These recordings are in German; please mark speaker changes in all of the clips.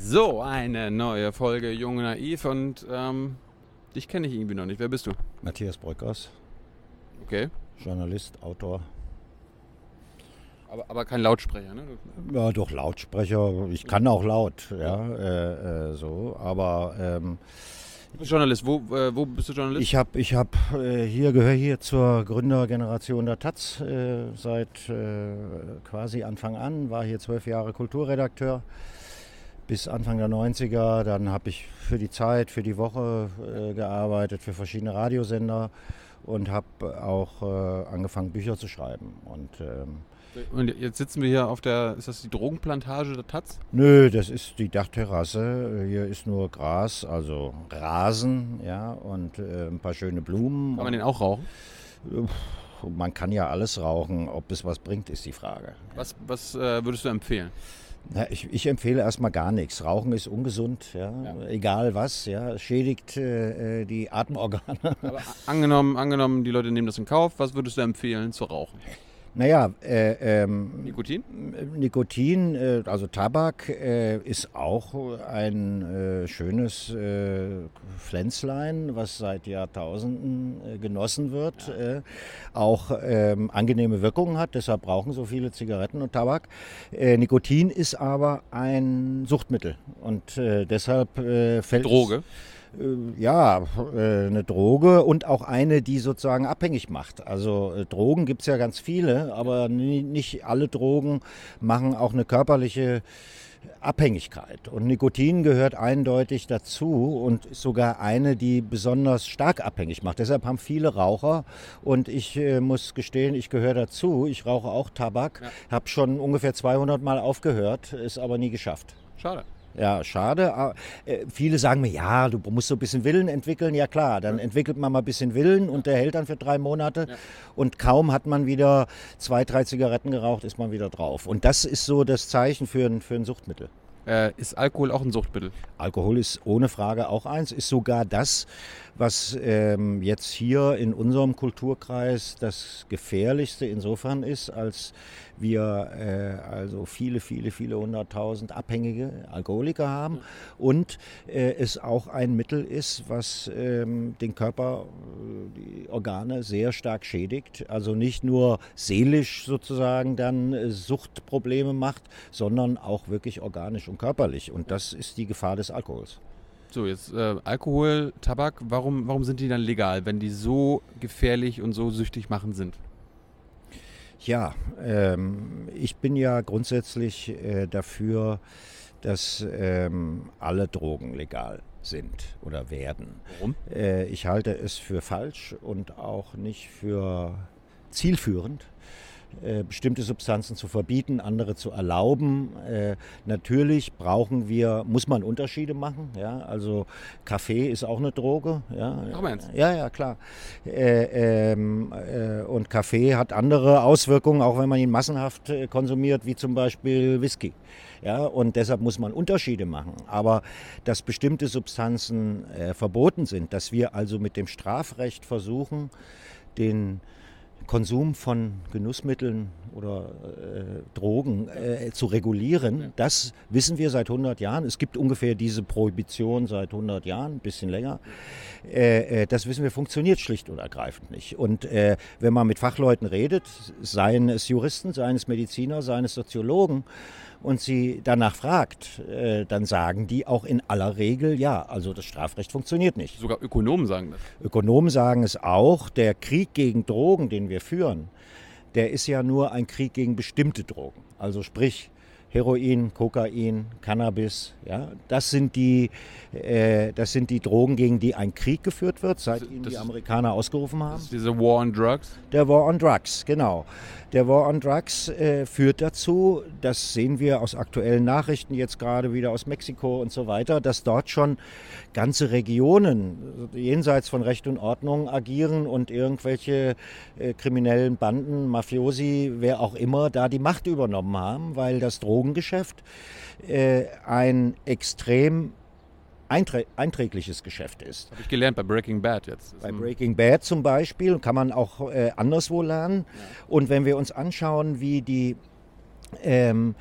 Speaker 1: So, eine neue Folge Jung und Naiv und dich kenne ich irgendwie noch nicht. Wer bist du?
Speaker 2: Matthias Bröckers,
Speaker 1: Okay,
Speaker 2: Journalist, Autor.
Speaker 1: aber kein Lautsprecher, ne?
Speaker 2: Ja, doch Lautsprecher. Ich kann auch laut, ja, so. Aber
Speaker 1: Du bist Journalist. Wo bist du Journalist?
Speaker 2: gehöre hier zur Gründergeneration der taz seit quasi Anfang an. War hier 12 Jahre Kulturredakteur bis Anfang der 90er. Dann habe ich für die Zeit, für die Woche gearbeitet, für verschiedene Radiosender und habe auch angefangen, Bücher zu schreiben.
Speaker 1: Und jetzt sitzen wir hier ist das die Drogenplantage der taz?
Speaker 2: Nö, das ist die Dachterrasse. Hier ist nur Gras, also Rasen, ja, und ein paar schöne Blumen.
Speaker 1: Kann man den auch rauchen?
Speaker 2: Man kann ja alles rauchen. Ob es was bringt, ist die Frage.
Speaker 1: Was würdest du empfehlen?
Speaker 2: Ja, ich empfehle erstmal gar nichts. Rauchen ist ungesund, ja. Egal was, ja. Es schädigt die Atemorgane.
Speaker 1: Aber angenommen, die Leute nehmen das in Kauf. Was würdest du empfehlen zu rauchen?
Speaker 2: Naja,
Speaker 1: Nikotin?
Speaker 2: Nikotin, also Tabak, ist auch ein schönes Pflänzlein, was seit Jahrtausenden genossen wird, auch angenehme Wirkungen hat, deshalb brauchen so viele Zigaretten und Tabak. Nikotin ist aber ein Suchtmittel und deshalb fällt
Speaker 1: Droge?
Speaker 2: Eine Droge und auch eine, die sozusagen abhängig macht. Also Drogen gibt es ja ganz viele, aber nicht alle Drogen machen auch eine körperliche Abhängigkeit. Und Nikotin gehört eindeutig dazu und ist sogar eine, die besonders stark abhängig macht. Deshalb haben viele Raucher, und ich muss gestehen, ich gehöre dazu. Ich rauche auch Tabak, habe schon ungefähr 200 Mal aufgehört, ist aber nie geschafft.
Speaker 1: Schade.
Speaker 2: Ja, schade. Viele sagen mir, ja, du musst so ein bisschen Willen entwickeln. Ja klar, dann entwickelt man mal ein bisschen Willen und der hält dann für 3 Monate. Ja. Und kaum hat man wieder 2, 3 Zigaretten geraucht, ist man wieder drauf. Und das ist so das Zeichen für ein Suchtmittel.
Speaker 1: Ist Alkohol auch ein Suchtmittel?
Speaker 2: Alkohol ist ohne Frage auch eins, ist sogar das, was jetzt hier in unserem Kulturkreis das Gefährlichste insofern ist, als wir also viele hunderttausend abhängige Alkoholiker haben und es auch ein Mittel ist, was den Körper, die Organe sehr stark schädigt. Also nicht nur seelisch sozusagen dann Suchtprobleme macht, sondern auch wirklich organisch und körperlich. Und das ist die Gefahr des Alkohols.
Speaker 1: So, jetzt Alkohol, Tabak, warum sind die dann legal, wenn die so gefährlich und so süchtig machend sind?
Speaker 2: Ja, ich bin ja grundsätzlich dafür, dass alle Drogen legal sind oder werden.
Speaker 1: Warum?
Speaker 2: Ich halte es für falsch und auch nicht für zielführend, bestimmte Substanzen zu verbieten, andere zu erlauben. Natürlich muss man Unterschiede machen. Ja? Also Kaffee ist auch eine Droge. Ja,
Speaker 1: Ach, meinst du?
Speaker 2: Ja, klar. Und Kaffee hat andere Auswirkungen, auch wenn man ihn massenhaft konsumiert, wie zum Beispiel Whisky. Ja, und deshalb muss man Unterschiede machen. Aber dass bestimmte Substanzen verboten sind, dass wir also mit dem Strafrecht versuchen, den Konsum von Genussmitteln oder Drogen zu regulieren, das wissen wir seit 100 Jahren. Es gibt ungefähr diese Prohibition seit 100 Jahren, ein bisschen länger. Das wissen wir, funktioniert schlicht und ergreifend nicht. Und wenn man mit Fachleuten redet, seien es Juristen, seien es Mediziner, seien es Soziologen, und sie danach fragt, dann sagen die auch in aller Regel, ja, also das Strafrecht funktioniert nicht.
Speaker 1: Sogar Ökonomen sagen das.
Speaker 2: Ökonomen sagen es auch. Der Krieg gegen Drogen, den wir führen, der ist ja nur ein Krieg gegen bestimmte Drogen. Also sprich Heroin, Kokain, Cannabis, ja, das sind die Drogen, gegen die ein Krieg geführt wird, seit ihn die Amerikaner ausgerufen haben.
Speaker 1: Das ist diese War on Drugs?
Speaker 2: Der War on Drugs, genau. Der War on Drugs führt dazu, das sehen wir aus aktuellen Nachrichten, jetzt gerade wieder aus Mexiko und so weiter, dass dort schon ganze Regionen jenseits von Recht und Ordnung agieren und irgendwelche kriminellen Banden, Mafiosi, wer auch immer, da die Macht übernommen haben, weil das Drogengeschäft ein extrem einträgliches Geschäft ist.
Speaker 1: Habe ich gelernt bei Breaking Bad jetzt.
Speaker 2: Bei Breaking Bad zum Beispiel kann man auch anderswo lernen. Ja. Und wenn wir uns anschauen, wie die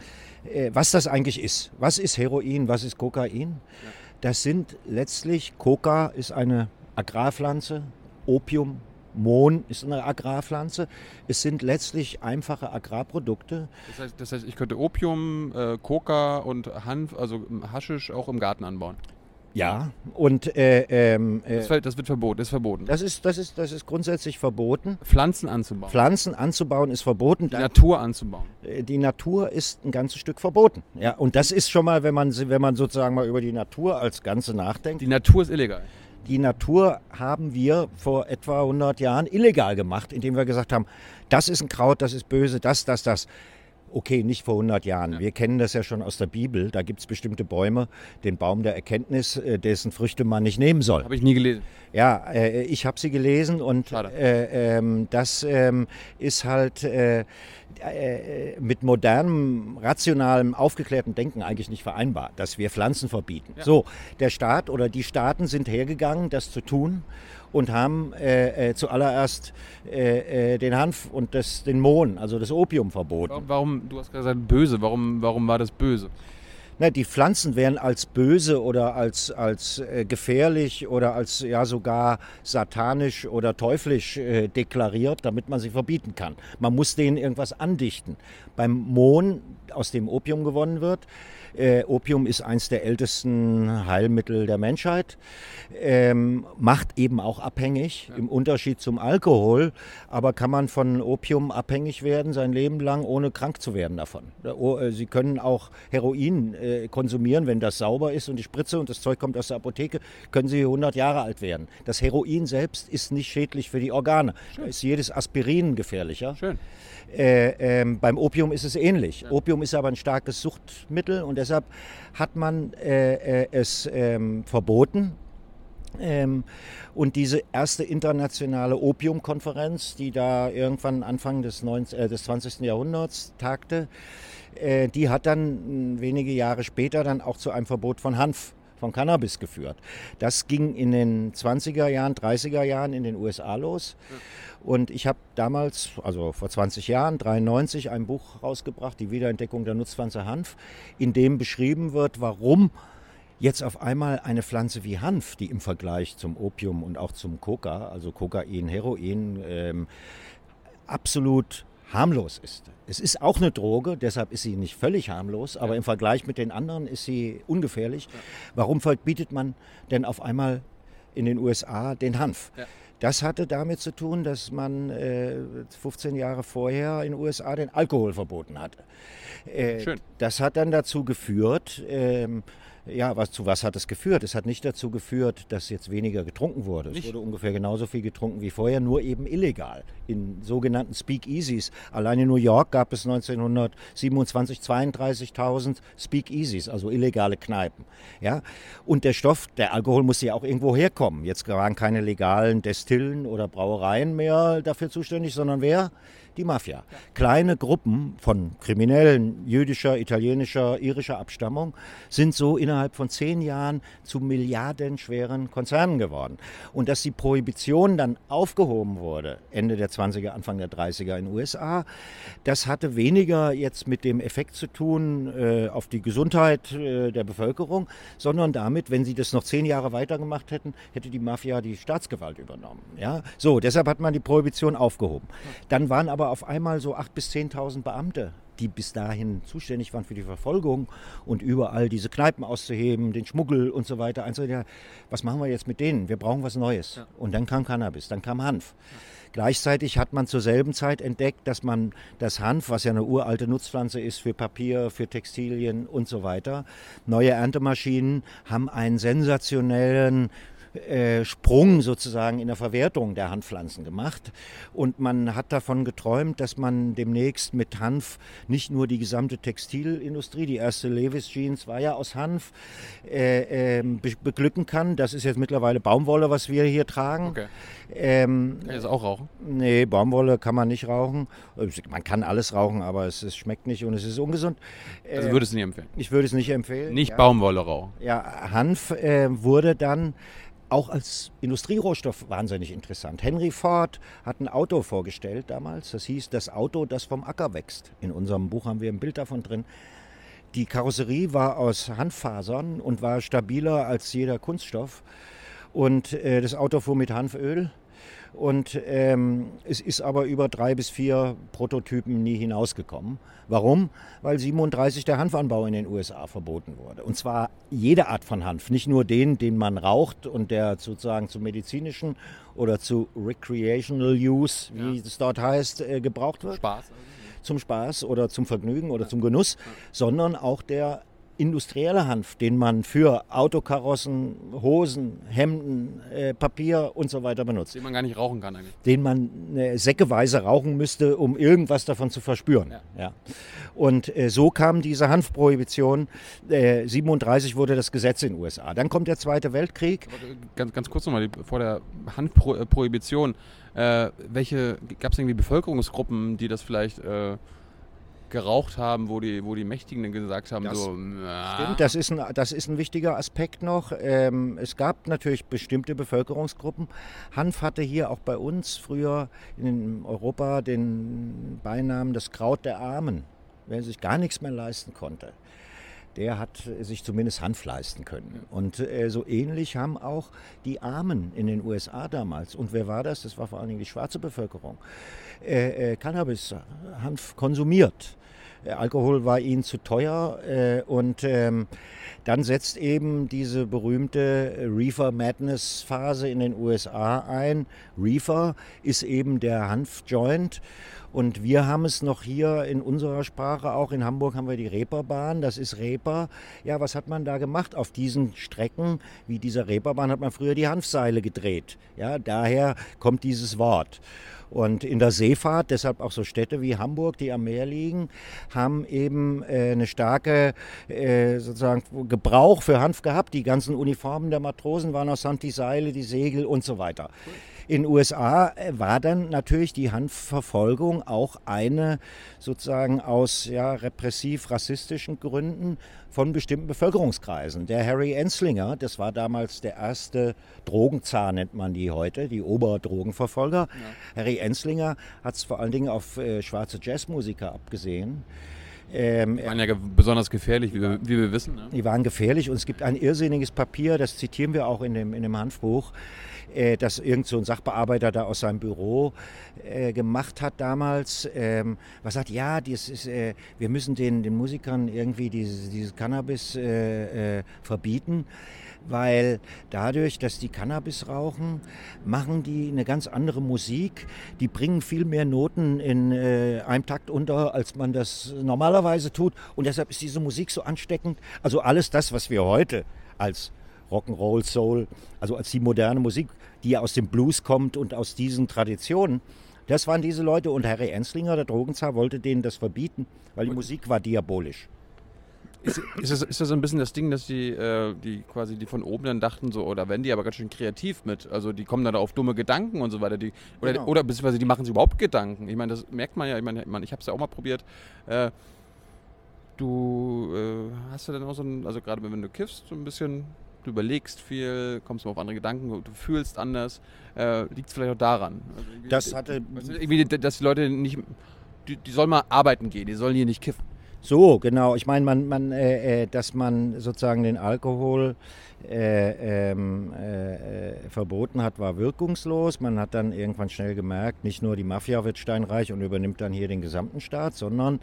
Speaker 2: was das eigentlich ist. Was ist Heroin, was ist Kokain? Das sind letztlich, Coca ist eine Agrarpflanze, Opium, Mohn ist eine Agrarpflanze. Es sind letztlich einfache Agrarprodukte.
Speaker 1: Das heißt, ich könnte Opium, Coca und Hanf, also Haschisch, auch im Garten anbauen.
Speaker 2: Ja, und
Speaker 1: Das wird verboten, ist verboten.
Speaker 2: das ist grundsätzlich verboten.
Speaker 1: Pflanzen anzubauen.
Speaker 2: Pflanzen anzubauen ist verboten.
Speaker 1: Die Natur anzubauen.
Speaker 2: Die Natur ist ein ganzes Stück verboten. Ja, und das ist schon mal, wenn man sozusagen mal über die Natur als Ganze nachdenkt.
Speaker 1: Die Natur ist illegal.
Speaker 2: Die Natur haben wir vor etwa 100 Jahren illegal gemacht, indem wir gesagt haben, das ist ein Kraut, das ist böse, das. Okay, nicht vor 100 Jahren. Ja. Wir kennen das ja schon aus der Bibel. Da gibt es bestimmte Bäume, den Baum der Erkenntnis, dessen Früchte man nicht nehmen soll.
Speaker 1: Habe ich nie gelesen.
Speaker 2: Ja, ich habe sie gelesen und das ist halt mit modernem, rationalem, aufgeklärtem Denken eigentlich nicht vereinbar, dass wir Pflanzen verbieten. Ja. So, der Staat oder die Staaten sind hergegangen, das zu tun und haben zuallererst den Hanf und den Mohn, also das Opium, verboten.
Speaker 1: Warum, du hast gesagt böse, warum war das böse?
Speaker 2: Na, die Pflanzen werden als böse oder als gefährlich oder als ja sogar satanisch oder teuflisch deklariert, damit man sie verbieten kann. Man muss denen irgendwas andichten. Beim Mohn, aus dem Opium gewonnen wird, Opium ist eines der ältesten Heilmittel der Menschheit, macht eben auch abhängig, im Unterschied zum Alkohol, aber kann man von Opium abhängig werden, sein Leben lang, ohne krank zu werden davon. Sie können auch Heroin konsumieren, wenn das sauber ist und die Spritze und das Zeug kommt aus der Apotheke, können Sie 100 Jahre alt werden. Das Heroin selbst ist nicht schädlich für die Organe. Da ist jedes Aspirin gefährlicher.
Speaker 1: Schön.
Speaker 2: Beim Opium ist es ähnlich. Ja. Opium ist aber ein starkes Suchtmittel und deshalb hat man es verboten. Und diese erste internationale Opiumkonferenz, die da irgendwann Anfang des 20. Jahrhunderts tagte, die hat dann wenige Jahre später dann auch zu einem Verbot von Hanf, von Cannabis geführt. Das ging in den 20er Jahren, 30er Jahren in den USA los. Und ich habe damals, also vor 20 Jahren, 1993, ein Buch rausgebracht, die Wiederentdeckung der Nutzpflanze Hanf, in dem beschrieben wird, warum jetzt auf einmal eine Pflanze wie Hanf, die im Vergleich zum Opium und auch zum Coca, also Kokain, Heroin, absolut harmlos ist. Es ist auch eine Droge, deshalb ist sie nicht völlig harmlos, aber im Vergleich mit den anderen ist sie ungefährlich. Ja. Warum verbietet man denn auf einmal in den USA den Hanf? Ja. Das hatte damit zu tun, dass man 15 Jahre vorher in den USA den Alkohol verboten hatte.
Speaker 1: Schön.
Speaker 2: Das hat dann dazu geführt, zu was hat es geführt? Es hat nicht dazu geführt, dass jetzt weniger getrunken wurde. Es wurde ungefähr genauso viel getrunken wie vorher, nur eben illegal. In sogenannten Speakeasies. Allein in New York gab es 1927 32.000 Speakeasies, also illegale Kneipen. Ja? Und der Alkohol musste ja auch irgendwo herkommen. Jetzt waren keine legalen Destillen oder Brauereien mehr dafür zuständig, sondern wer? Die Mafia. Ja. Kleine Gruppen von Kriminellen jüdischer, italienischer, irischer Abstammung sind so innerhalb von 10 Jahren zu milliardenschweren Konzernen geworden. Und dass die Prohibition dann aufgehoben wurde, Ende der 20er, Anfang der 30er in den USA, das hatte weniger jetzt mit dem Effekt zu tun auf die Gesundheit der Bevölkerung, sondern damit, wenn sie das noch 10 Jahre weitergemacht hätten, hätte die Mafia die Staatsgewalt übernommen. Ja? So, deshalb hat man die Prohibition aufgehoben. Dann waren aber auf einmal so 8.000 bis 10.000 Beamte, die bis dahin zuständig waren für die Verfolgung und überall diese Kneipen auszuheben, den Schmuggel und so weiter. Was machen wir jetzt mit denen? Wir brauchen was Neues. Ja. Und dann kam Cannabis, dann kam Hanf. Ja. Gleichzeitig hat man zur selben Zeit entdeckt, dass man das Hanf, was ja eine uralte Nutzpflanze ist für Papier, für Textilien und so weiter, neue Erntemaschinen haben einen sensationellen Sprung sozusagen in der Verwertung der Hanfpflanzen gemacht. Und man hat davon geträumt, dass man demnächst mit Hanf nicht nur die gesamte Textilindustrie, die erste Levi's Jeans war ja aus Hanf, beglücken kann. Das ist jetzt mittlerweile Baumwolle, was wir hier tragen.
Speaker 1: Okay. Kann ich das auch rauchen?
Speaker 2: Nee, Baumwolle kann man nicht rauchen. Man kann alles rauchen, aber es schmeckt nicht und es ist ungesund.
Speaker 1: Also würdest du nicht empfehlen?
Speaker 2: Ich würde es nicht empfehlen.
Speaker 1: Nicht ja. Baumwolle rauchen?
Speaker 2: Ja, Hanf wurde dann auch als Industrierohstoff wahnsinnig interessant. Henry Ford hat ein Auto vorgestellt damals. Das hieß das Auto, das vom Acker wächst. In unserem Buch haben wir ein Bild davon drin. Die Karosserie war aus Hanffasern und war stabiler als jeder Kunststoff. Und das Auto fuhr mit Hanföl. Und es ist aber über 3 bis 4 Prototypen nie hinausgekommen. Warum? Weil 1937 der Hanfanbau in den USA verboten wurde. Und zwar jede Art von Hanf, nicht nur den man raucht und der sozusagen zum medizinischen oder zu recreational use, wie es dort heißt, gebraucht wird.
Speaker 1: Spaß.
Speaker 2: Zum Spaß oder zum Vergnügen oder zum Genuss, sondern auch der industrielle Hanf, den man für Autokarossen, Hosen, Hemden, Papier und so weiter benutzt.
Speaker 1: Den man gar nicht rauchen kann eigentlich.
Speaker 2: Den man säckeweise rauchen müsste, um irgendwas davon zu verspüren. Ja. Und so kam diese Hanfprohibition. 1937 wurde das Gesetz in den USA. Dann kommt der Zweite Weltkrieg.
Speaker 1: Ganz kurz nochmal, vor der Hanfprohibition, gab es irgendwie Bevölkerungsgruppen, die das vielleicht geraucht haben, wo die Mächtigen dann gesagt haben,
Speaker 2: Stimmt, das ist ein wichtiger Aspekt noch. Es gab natürlich bestimmte Bevölkerungsgruppen. Hanf hatte hier auch bei uns früher in Europa den Beinamen das Kraut der Armen. Wer sich gar nichts mehr leisten konnte, der hat sich zumindest Hanf leisten können. Und so ähnlich haben auch die Armen in den USA damals, und wer war das? Das war vor allen Dingen die schwarze Bevölkerung, Cannabis, Hanf konsumiert. Alkohol war ihnen zu teuer und dann setzt eben diese berühmte Reefer Madness Phase in den USA ein. Reefer ist eben der Hanfjoint. Und wir haben es noch hier in unserer Sprache, auch in Hamburg haben wir die Reeperbahn, das ist Reeper. Ja, was hat man da gemacht? Auf diesen Strecken wie dieser Reeperbahn hat man früher die Hanfseile gedreht. Ja, daher kommt dieses Wort. Und in der Seefahrt, deshalb auch so Städte wie Hamburg, die am Meer liegen, haben eben eine starke sozusagen Gebrauch für Hanf gehabt. Die ganzen Uniformen der Matrosen waren aus Hand, die Seile, die Segel und so weiter. In den USA war dann natürlich die Hanfverfolgung auch eine sozusagen aus repressiv-rassistischen Gründen von bestimmten Bevölkerungskreisen. Der Harry Anslinger, das war damals der erste Drogenzar, nennt man die heute, die Oberdrogenverfolger. Ja. Harry Anslinger hat es vor allen Dingen auf schwarze Jazzmusiker abgesehen.
Speaker 1: Die waren ja besonders gefährlich, wie wir wissen. Ne?
Speaker 2: Die waren gefährlich und es gibt ein irrsinniges Papier, das zitieren wir auch in dem Hanfbuch, das irgend so ein Sachbearbeiter da aus seinem Büro gemacht hat damals. Was sagt, ja, wir müssen den Musikern irgendwie dieses Cannabis verbieten, weil dadurch, dass die Cannabis rauchen, machen die eine ganz andere Musik. Die bringen viel mehr Noten in einem Takt unter, als man das normalerweise tut. Und deshalb ist diese Musik so ansteckend. Also alles das, was wir heute als Rock'n'Roll, Soul, also als die moderne Musik, die ja aus dem Blues kommt und aus diesen Traditionen, das waren diese Leute. Und Harry Anslinger, der Drogenzar, wollte denen das verbieten, weil die Musik war diabolisch.
Speaker 1: Ist das so ein bisschen das Ding, dass die von oben dann dachten, so, oder werden die aber ganz schön kreativ mit? Also die kommen dann auf dumme Gedanken und so weiter. Oder beziehungsweise die machen sich überhaupt Gedanken. Ich meine, das merkt man ja. Ich habe es ja auch mal probiert. Du hast ja dann auch also gerade wenn du kiffst, so ein bisschen, du überlegst viel, kommst mal auf andere Gedanken, du fühlst anders. Liegt es vielleicht auch daran? Also dass die Leute nicht, die sollen mal arbeiten gehen, die sollen hier nicht kiffen.
Speaker 2: So, genau. Ich meine, dass man sozusagen den Alkohol verboten hat, war wirkungslos. Man hat dann irgendwann schnell gemerkt, nicht nur die Mafia wird steinreich und übernimmt dann hier den gesamten Staat, sondern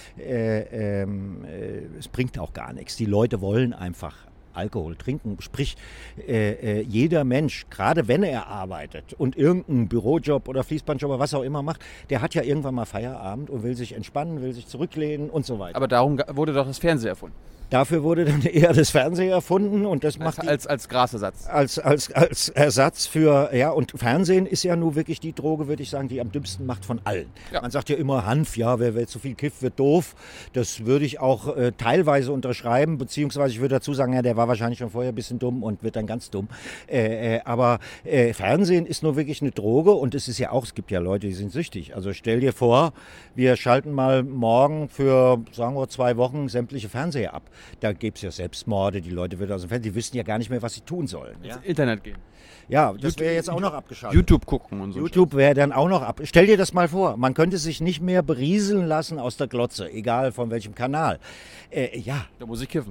Speaker 2: es bringt auch gar nichts. Die Leute wollen einfach Alkohol trinken. Sprich, jeder Mensch, gerade wenn er arbeitet und irgendeinen Bürojob oder Fließbandjob oder was auch immer macht, der hat ja irgendwann mal Feierabend und will sich entspannen, will sich zurücklehnen und so weiter.
Speaker 1: Aber darum wurde doch das Fernsehen erfunden.
Speaker 2: Dafür wurde dann eher das Fernsehen erfunden und das macht
Speaker 1: als Grasersatz.
Speaker 2: Als Ersatz für, ja, und Fernsehen ist ja nur wirklich die Droge, würde ich sagen, die am dümmsten macht von allen. Ja. Man sagt ja immer Hanf, ja, wer zu viel kifft, wird doof. Das würde ich auch teilweise unterschreiben, beziehungsweise ich würde dazu sagen, ja, der war wahrscheinlich schon vorher ein bisschen dumm und wird dann ganz dumm. Aber Fernsehen ist nur wirklich eine Droge und es ist ja auch, es gibt ja Leute, die sind süchtig. Also stell dir vor, wir schalten mal morgen für, sagen wir, 2 Wochen sämtliche Fernseher ab. Da gibt es ja Selbstmorde, die Leute würden aus dem Fenster, die wissen ja gar nicht mehr, was sie tun sollen.
Speaker 1: Ins Internet gehen.
Speaker 2: Ja, das wäre jetzt auch noch abgeschaltet.
Speaker 1: YouTube gucken und so.
Speaker 2: YouTube wäre dann auch noch ab. Stell dir das mal vor, man könnte sich nicht mehr berieseln lassen aus der Glotze, egal von welchem Kanal.
Speaker 1: Da muss ich kiffen.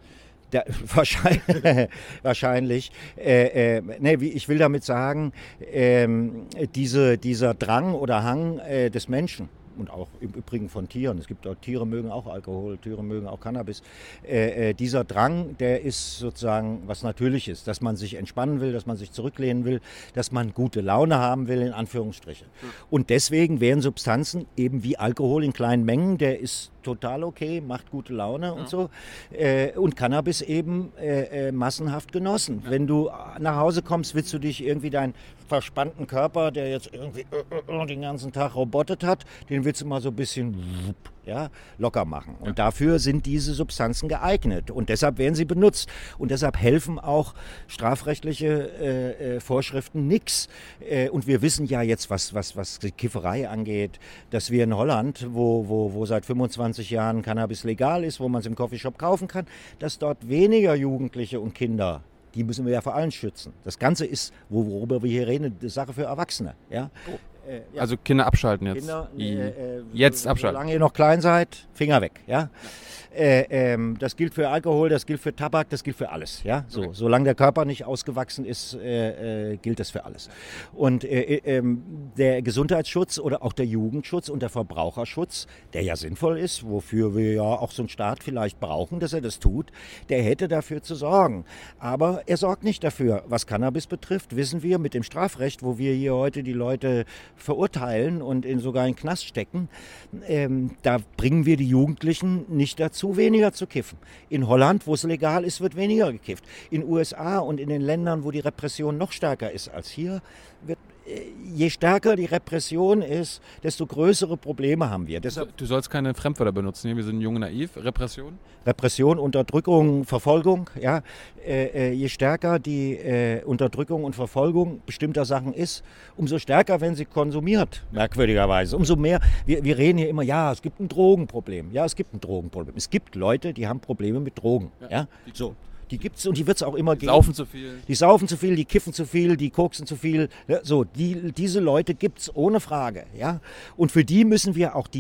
Speaker 2: Wahrscheinlich. Ich will damit sagen, dieser Drang oder Hang des Menschen und auch im Übrigen von Tieren, es gibt auch Tiere mögen auch Alkohol, Tiere mögen auch Cannabis, dieser Drang, der ist sozusagen was Natürliches, dass man sich entspannen will, dass man sich zurücklehnen will, dass man gute Laune haben will, in Anführungsstriche. Und deswegen wären Substanzen eben wie Alkohol in kleinen Mengen, der ist total okay, macht gute Laune und so. Und Cannabis eben massenhaft genossen. Ja. Wenn du nach Hause kommst, willst du dich irgendwie deinen verspannten Körper, der jetzt irgendwie den ganzen Tag robotet hat, den willst du mal so ein bisschen locker machen. Und dafür sind diese Substanzen geeignet. Und deshalb werden sie benutzt. Und deshalb helfen auch strafrechtliche Vorschriften nichts. Und wir wissen ja jetzt, was die Kifferei angeht, dass wir in Holland, wo seit 25 Jahren Cannabis legal ist, wo man es im Coffeeshop kaufen kann, dass dort weniger Jugendliche und Kinder, die müssen wir ja vor allem schützen. Das Ganze ist, worüber wir hier reden, eine Sache für Erwachsene. Ja?
Speaker 1: Oh. Also Kinder abschalten jetzt. Jetzt abschalten.
Speaker 2: Solange ihr noch klein seid, Finger weg. Ja? Das gilt für Alkohol, das gilt für Tabak, das gilt für alles. Ja? Solange der Körper nicht ausgewachsen ist, gilt das für alles. Und der Gesundheitsschutz oder auch der Jugendschutz und der Verbraucherschutz, der ja sinnvoll ist, wofür wir ja auch so einen Staat vielleicht brauchen, dass er das tut, der hätte dafür zu sorgen. Aber er sorgt nicht dafür. Was Cannabis betrifft, wissen wir mit dem Strafrecht, wo wir hier heute die Leute verurteilen und sogar in den Knast stecken, da bringen wir die Jugendlichen nicht dazu, weniger zu kiffen. In Holland, wo es legal ist, wird weniger gekifft. In den USA und in den Ländern, wo die Repression noch stärker ist als hier, je stärker die Repression ist, desto größere Probleme haben wir.
Speaker 1: Deshalb, du sollst keine Fremdwörter benutzen hier, wir sind jung naiv. Repression?
Speaker 2: Repression, Unterdrückung, Verfolgung. Ja. Je stärker die Unterdrückung und Verfolgung bestimmter Sachen ist, umso stärker, wenn sie konsumiert, merkwürdigerweise. Umso mehr, wir reden hier immer, ja, es gibt ein Drogenproblem. Ja, es gibt ein Drogenproblem. Es gibt Leute, die haben Probleme mit Drogen. Ja. So. Die gibt es und die wird es auch immer geben. Die saufen zu viel, die kiffen zu viel, die koksen zu viel. Ja, diese Leute gibt es ohne Frage. Ja? Und für die müssen wir auch die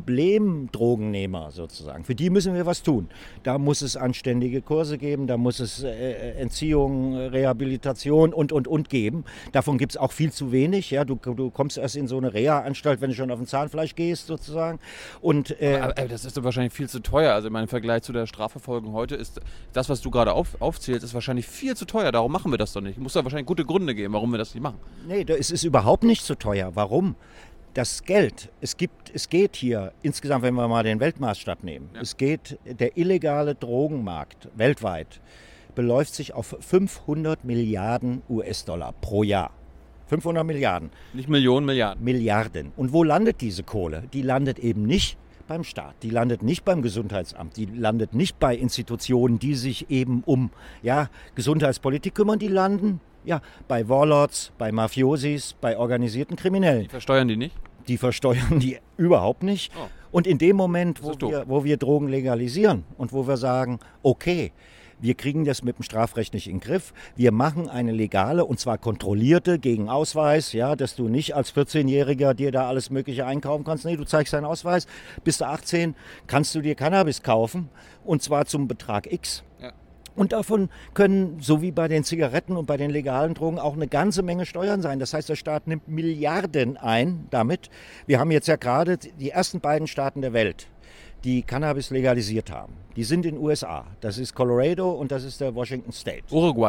Speaker 2: Problemdrogennehmer sozusagen, für die müssen wir was tun. Da muss es anständige Kurse geben, da muss es Entziehung, Rehabilitation und geben. Davon gibt es auch viel zu wenig. Ja? Du kommst erst in so eine Reha-Anstalt, wenn du schon auf ein Zahnfleisch gehst sozusagen. Und,
Speaker 1: aber das ist doch wahrscheinlich viel zu teuer. Also im Vergleich zu der Strafverfolgung heute ist das, was du gerade aufzählt, ist wahrscheinlich viel zu teuer. Darum machen wir das doch nicht. Es muss da wahrscheinlich gute Gründe geben, warum wir das nicht machen.
Speaker 2: Nee, es ist überhaupt nicht zu teuer. Warum? Das Geld, es geht hier insgesamt, wenn wir mal den Weltmaßstab nehmen, der illegale Drogenmarkt weltweit beläuft sich auf 500 Milliarden US-Dollar pro Jahr. 500 Milliarden.
Speaker 1: Nicht Millionen, Milliarden.
Speaker 2: Milliarden. Und wo landet diese Kohle? Die landet eben nicht beim Staat, die landet nicht beim Gesundheitsamt, die landet nicht bei Institutionen, die sich eben um Gesundheitspolitik kümmern, die landen bei Warlords, bei Mafiosis, bei organisierten Kriminellen.
Speaker 1: Die versteuern die nicht?
Speaker 2: Die versteuern die überhaupt nicht. Oh. Und in dem Moment, wo wir Drogen legalisieren und wo wir sagen, okay, wir kriegen das mit dem Strafrecht nicht in den Griff. Wir machen eine legale und zwar kontrollierte gegen Ausweis, dass du nicht als 14-Jähriger dir da alles Mögliche einkaufen kannst. Nee, du zeigst deinen Ausweis, bist du 18, kannst du dir Cannabis kaufen und zwar zum Betrag X. Ja. Und davon können, so wie bei den Zigaretten und bei den legalen Drogen, auch eine ganze Menge Steuern sein. Das heißt, der Staat nimmt Milliarden ein damit. Wir haben jetzt ja gerade die ersten beiden Staaten der Welt, die Cannabis legalisiert haben. Die sind in den USA. Das ist Colorado und das ist der Washington State.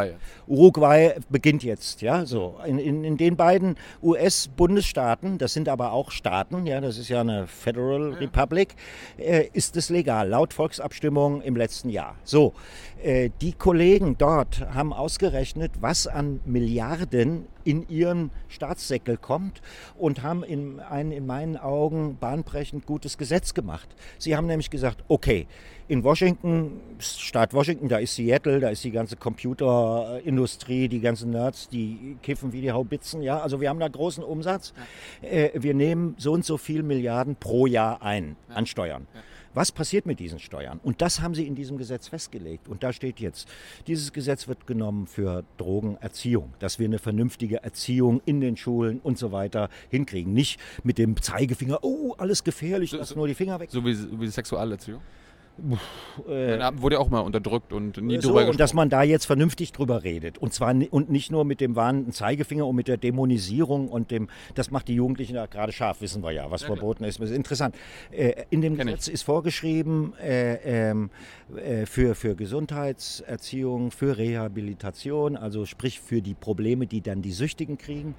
Speaker 2: Uruguay beginnt jetzt. Ja, so. In den beiden US-Bundesstaaten, das sind aber auch Staaten, das ist ja eine Federal Republic, ist es legal, laut Volksabstimmung im letzten Jahr. So, die Kollegen dort haben ausgerechnet, was an Milliarden in ihren Staatssäckel kommt und haben in meinen Augen bahnbrechend gutes Gesetz gemacht. Sie haben nämlich gesagt, okay, in Washington, Staat Washington, da ist Seattle, da ist die ganze Computerindustrie, die ganzen Nerds, die kiffen wie die Haubitzen. Ja? Also wir haben da großen Umsatz. Wir nehmen so und so viel Milliarden pro Jahr ein an Steuern. Was passiert mit diesen Steuern? Und das haben sie in diesem Gesetz festgelegt. Und da steht jetzt, dieses Gesetz wird genommen für Drogenerziehung, dass wir eine vernünftige Erziehung in den Schulen und so weiter hinkriegen. Nicht mit dem Zeigefinger, oh, alles gefährlich, lass nur die Finger weg.
Speaker 1: So wie Sexualerziehung? Wurde ja auch mal unterdrückt und nie drüber gesprochen.
Speaker 2: Und dass man da jetzt vernünftig drüber redet. Und zwar und nicht nur mit dem warnenden Zeigefinger und mit der Dämonisierung und das macht die Jugendlichen ja gerade scharf, wissen wir ja, was verboten ist. Das ist interessant. In dem Gesetz ist vorgeschrieben, für Gesundheitserziehung, für Rehabilitation, also sprich für die Probleme, die dann die Süchtigen kriegen,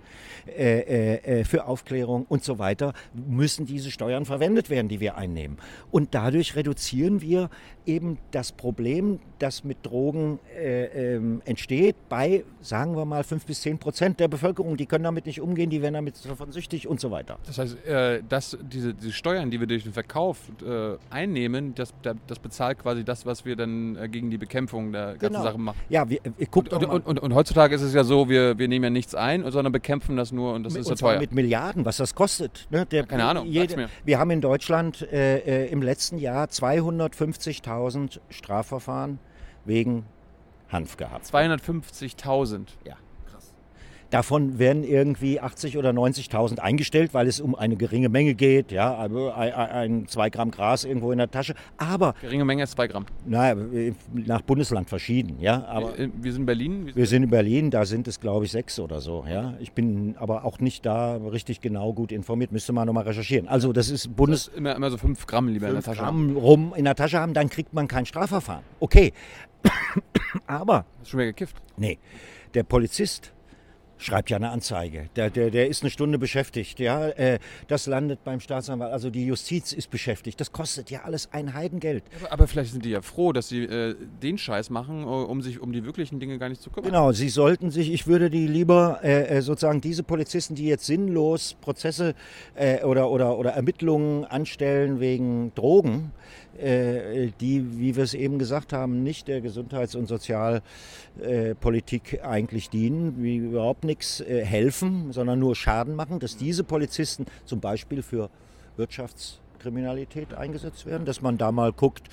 Speaker 2: für Aufklärung und so weiter, müssen diese Steuern verwendet werden, die wir einnehmen. Und dadurch reduzieren wir eben das Problem, das mit Drogen entsteht, bei, sagen wir mal, 5-10% der Bevölkerung. Die können damit nicht umgehen, die werden damit davon süchtig und so weiter.
Speaker 1: Das heißt, diese Steuern, die wir durch den Verkauf einnehmen, das bezahlt quasi das, was wir dann gegen die Bekämpfung der ganzen Sache machen.
Speaker 2: Ja,
Speaker 1: und heutzutage ist es ja so, wir nehmen ja nichts ein, sondern bekämpfen das nur und das ist ja teuer.
Speaker 2: Mit Milliarden, was das kostet. Ne?
Speaker 1: Keine Ahnung,
Speaker 2: wir haben in Deutschland im letzten Jahr 250.000 Strafverfahren wegen Hanf gehabt.
Speaker 1: 250.000?
Speaker 2: Ja. Krass. Davon werden irgendwie 80.000 oder 90.000 eingestellt, weil es um eine geringe Menge geht. Ja, also 2 Gramm Gras irgendwo in der Tasche. Aber
Speaker 1: geringe Menge ist 2 Gramm?
Speaker 2: Naja, nach Bundesland verschieden. Ja, aber
Speaker 1: wir sind in Berlin?
Speaker 2: Wir sind in Berlin, da sind es glaube ich 6 oder so. Ja. Ich bin aber auch nicht da richtig genau gut informiert, müsste man nochmal recherchieren. Also das ist
Speaker 1: das ist immer so 5 Gramm lieber in der Tasche
Speaker 2: 5 Gramm rum in der Tasche haben, dann kriegt man kein Strafverfahren. Okay, aber...
Speaker 1: Hast du schon wieder gekifft?
Speaker 2: Nee, der Polizist schreibt ja eine Anzeige. Der ist eine Stunde beschäftigt. Ja? Das landet beim Staatsanwalt. Also die Justiz ist beschäftigt. Das kostet ja alles ein Heidengeld.
Speaker 1: Aber vielleicht sind die ja froh, dass sie den Scheiß machen, um sich um die wirklichen Dinge gar nicht zu kümmern.
Speaker 2: Genau, sie sollten sich, ich würde die lieber sozusagen diese Polizisten, die jetzt sinnlos Prozesse oder Ermittlungen anstellen wegen Drogen, die, wie wir es eben gesagt haben, nicht der Gesundheits- und Sozialpolitik eigentlich dienen, wie überhaupt nichts helfen, sondern nur Schaden machen, dass diese Polizisten zum Beispiel für Wirtschaftskriminalität eingesetzt werden, dass man da mal guckt,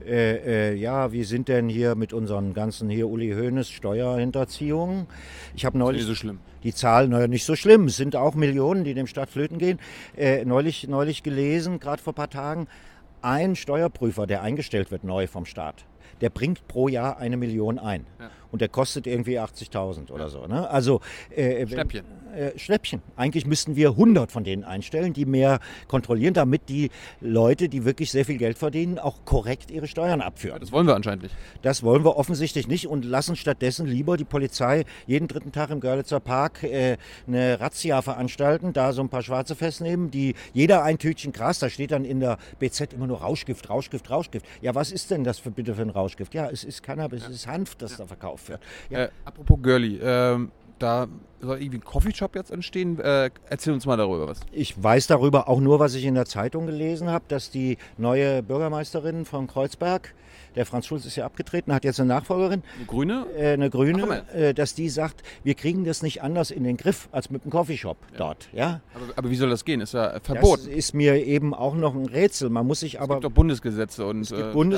Speaker 2: wie sind denn hier mit unseren ganzen Uli Hoeneß Steuerhinterziehungen. Ich habe neulich...
Speaker 1: Nicht so schlimm.
Speaker 2: Die Zahlen, naja, nicht so schlimm, es sind auch Millionen, die dem Staat flöten gehen. Neulich gelesen, gerade vor ein paar Tagen, ein Steuerprüfer, der eingestellt wird neu vom Staat, der bringt pro Jahr 1 Million ein. Ja. Und der kostet irgendwie 80.000 oder so. Ne? Also,
Speaker 1: Schnäppchen.
Speaker 2: Schnäppchen. Eigentlich müssten wir 100 von denen einstellen, die mehr kontrollieren, damit die Leute, die wirklich sehr viel Geld verdienen, auch korrekt ihre Steuern abführen. Ja,
Speaker 1: das wollen wir anscheinend nicht.
Speaker 2: Das wollen wir offensichtlich nicht und lassen stattdessen lieber die Polizei jeden 3. Tag im Görlitzer Park eine Razzia veranstalten, da so ein paar Schwarze festnehmen, die jeder ein Tütchen Gras, da steht dann in der BZ immer nur Rauschgift, Rauschgift, Rauschgift. Ja, was ist denn das bitte für ein Rauschgift? Ja, es ist Cannabis, es ist Hanf, das da verkauft wird. Ja.
Speaker 1: Apropos Girlie, da soll irgendwie ein Coffeeshop jetzt entstehen. Erzähl uns mal darüber was.
Speaker 2: Ich weiß darüber auch nur, was ich in der Zeitung gelesen habe, dass die neue Bürgermeisterin von Kreuzberg, der Franz Schulz ist ja abgetreten, hat jetzt eine Nachfolgerin.
Speaker 1: Eine Grüne?
Speaker 2: Eine Grüne, dass die sagt, wir kriegen das nicht anders in den Griff als mit dem Coffeeshop dort. Ja?
Speaker 1: Aber wie soll das gehen? Ist ja verboten.
Speaker 2: Das ist mir eben auch noch ein Rätsel. Man muss sich aber...
Speaker 1: Es gibt doch Bundesgesetze.
Speaker 2: Es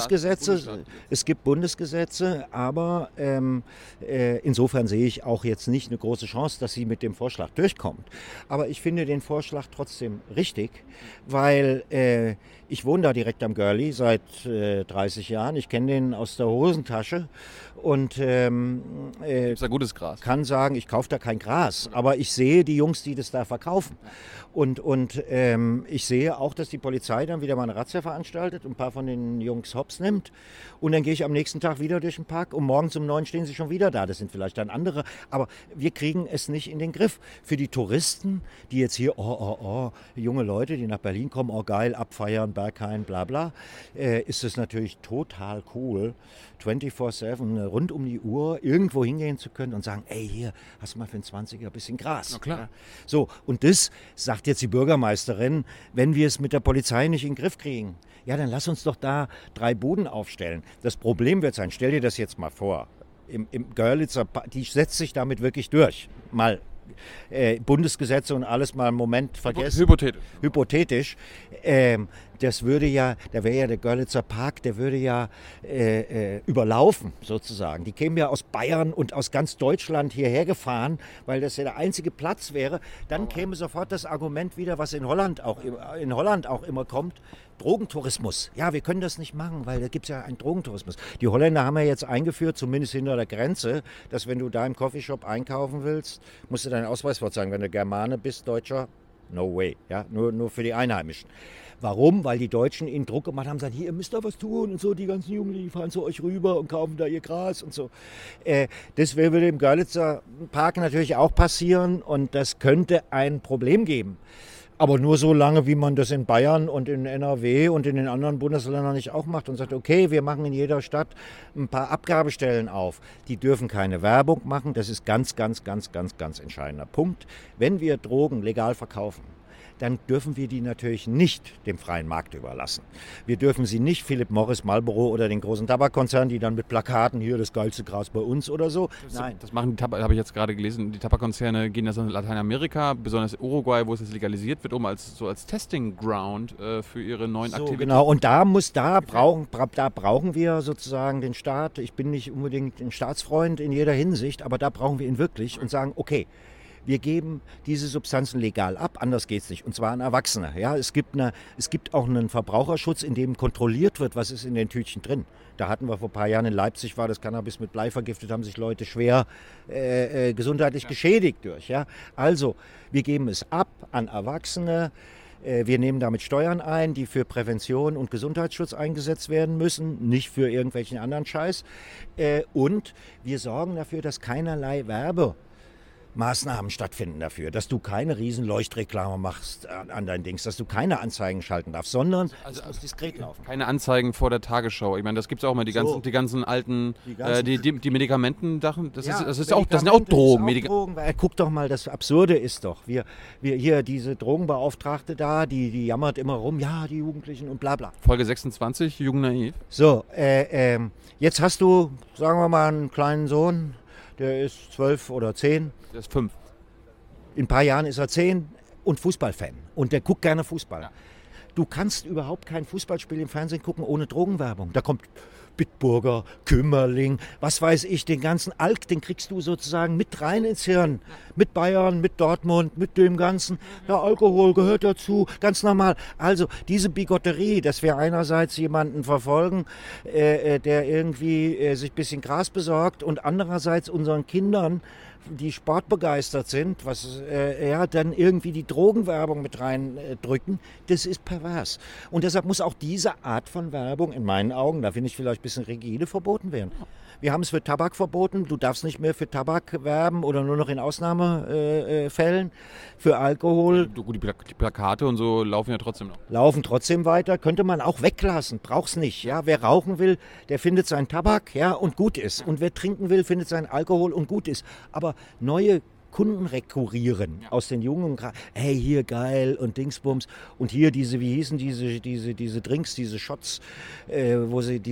Speaker 2: gibt Bundesgesetze, aber insofern sehe ich auch jetzt nicht eine große Chance, dass sie mit dem Vorschlag durchkommt. Aber ich finde den Vorschlag trotzdem richtig, weil ich wohne da direkt am Görli seit 30 Jahren. Ich kenne den aus der Hosentasche und
Speaker 1: gibt's da gutes Gras?
Speaker 2: Kann sagen, ich kaufe da kein Gras, aber ich sehe die Jungs, die das da verkaufen. Und ich sehe auch, dass die Polizei dann wieder mal eine Razzia veranstaltet und ein paar von den Jungs hops nimmt. Und dann gehe ich am nächsten Tag wieder durch den Park und morgens um 9 stehen sie schon wieder da. Das sind vielleicht dann andere, aber wir kriegen es nicht in den Griff. Für die Touristen, die jetzt hier, junge Leute, die nach Berlin kommen, geil, abfeiern, Berghain, bla bla, ist es natürlich total cool, 24/7, rund um die Uhr irgendwo hingehen zu können und sagen, ey, hier, hast du mal für einen 20er ein bisschen Gras.
Speaker 1: Na klar.
Speaker 2: So, und das sagt jetzt die Bürgermeisterin, wenn wir es mit der Polizei nicht in den Griff kriegen, ja, dann lass uns doch da 3 Buden aufstellen. Das Problem wird sein, stell dir das jetzt mal vor, im Görlitzer, die setzt sich damit wirklich durch, mal Bundesgesetze und alles mal einen Moment vergessen.
Speaker 1: Hypothetisch.
Speaker 2: das würde ja, da wäre ja der Görlitzer Park, der würde ja überlaufen sozusagen. Die kämen ja aus Bayern und aus ganz Deutschland hierher gefahren, weil das ja der einzige Platz wäre. Dann käme sofort das Argument wieder, was in Holland auch immer kommt, Drogentourismus. Ja, wir können das nicht machen, weil da gibt es ja einen Drogentourismus. Die Holländer haben ja jetzt eingeführt, zumindest hinter der Grenze, dass wenn du da im Coffeeshop einkaufen willst, musst du deinen Ausweis vorzeigen. Wenn du Germane bist, Deutscher, no way. Ja, nur für die Einheimischen. Warum? Weil die Deutschen ihnen Druck gemacht haben, sagen, hier, ihr müsst da was tun und so, die ganzen Jugendlichen fahren zu euch rüber und kaufen da ihr Gras und so. Das würde im Görlitzer Park natürlich auch passieren und das könnte ein Problem geben. Aber nur so lange, wie man das in Bayern und in NRW und in den anderen Bundesländern nicht auch macht und sagt, okay, wir machen in jeder Stadt ein paar Abgabestellen auf. Die dürfen keine Werbung machen. Das ist ganz entscheidender Punkt. Wenn wir Drogen legal verkaufen, dann dürfen wir die natürlich nicht dem freien Markt überlassen. Wir dürfen sie nicht Philip Morris, Marlboro oder den großen Tabakkonzernen, die dann mit Plakaten hier das geilste Gras bei uns oder so.
Speaker 1: Nein. Das machen die habe ich jetzt gerade gelesen, die Tabakkonzerne gehen das in Lateinamerika, besonders Uruguay, wo es jetzt legalisiert wird, als Testing Ground für ihre neuen Aktivitäten.
Speaker 2: Genau, und da brauchen wir sozusagen den Staat. Ich bin nicht unbedingt ein Staatsfreund in jeder Hinsicht, aber da brauchen wir ihn wirklich und sagen, okay, wir geben diese Substanzen legal ab, anders geht es nicht, und zwar an Erwachsene. Ja, es gibt auch einen Verbraucherschutz, in dem kontrolliert wird, was ist in den Tütchen drin. Da hatten wir vor ein paar Jahren in Leipzig, war das Cannabis mit Blei vergiftet, haben sich Leute schwer gesundheitlich geschädigt durch. Ja? Also, wir geben es ab an Erwachsene. Wir nehmen damit Steuern ein, die für Prävention und Gesundheitsschutz eingesetzt werden müssen, nicht für irgendwelchen anderen Scheiß. Und wir sorgen dafür, dass keinerlei Maßnahmen stattfinden dafür, dass du keine riesen Leuchtreklame machst an dein Dings, dass du keine Anzeigen schalten darfst, sondern es muss diskret laufen.
Speaker 1: Keine Anzeigen vor der Tagesschau. Ich meine, das gibt es auch mal, die ganzen alten, die Medikamenten-Sachen, das sind auch Drogen.
Speaker 2: Guck doch mal, das Absurde ist doch, wir hier, diese Drogenbeauftragte da, die jammert immer rum, ja, die Jugendlichen und bla bla.
Speaker 1: Folge 26, Jung naiv.
Speaker 2: So, jetzt hast du, sagen wir mal, einen kleinen Sohn, der ist 12 oder 10.
Speaker 1: Der ist 5.
Speaker 2: In ein paar Jahren ist er 10 und Fußballfan. Und der guckt gerne Fußball. Ja. Du kannst überhaupt kein Fußballspiel im Fernsehen gucken ohne Drogenwerbung. Da kommt Bitburger, Kümmerling, was weiß ich, den ganzen Alk, den kriegst du sozusagen mit rein ins Hirn. Mit Bayern, mit Dortmund, mit dem Ganzen. Der Alkohol gehört dazu, ganz normal. Also diese Bigotterie, dass wir einerseits jemanden verfolgen, der irgendwie sich ein bisschen Gras besorgt und andererseits unseren Kindern, die sportbegeistert sind, dann irgendwie die Drogenwerbung mit reindrücken, das ist pervers. Und deshalb muss auch diese Art von Werbung in meinen Augen, da finde ich vielleicht ein bisschen rigide, verboten werden. Wir haben es für Tabak verboten, du darfst nicht mehr für Tabak werben oder nur noch in Ausnahmefällen. Für Alkohol.
Speaker 1: Die Plakate und so laufen ja trotzdem noch.
Speaker 2: Laufen trotzdem weiter, könnte man auch weglassen, braucht's nicht. Ja? Wer rauchen will, der findet seinen Tabak, ja, und gut ist. Und wer trinken will, findet seinen Alkohol und gut ist. Aber neue Kunden rekurrieren aus den jungen, hey, hier geil und Dingsbums und hier wie hießen diese Drinks, diese Shots, wo sie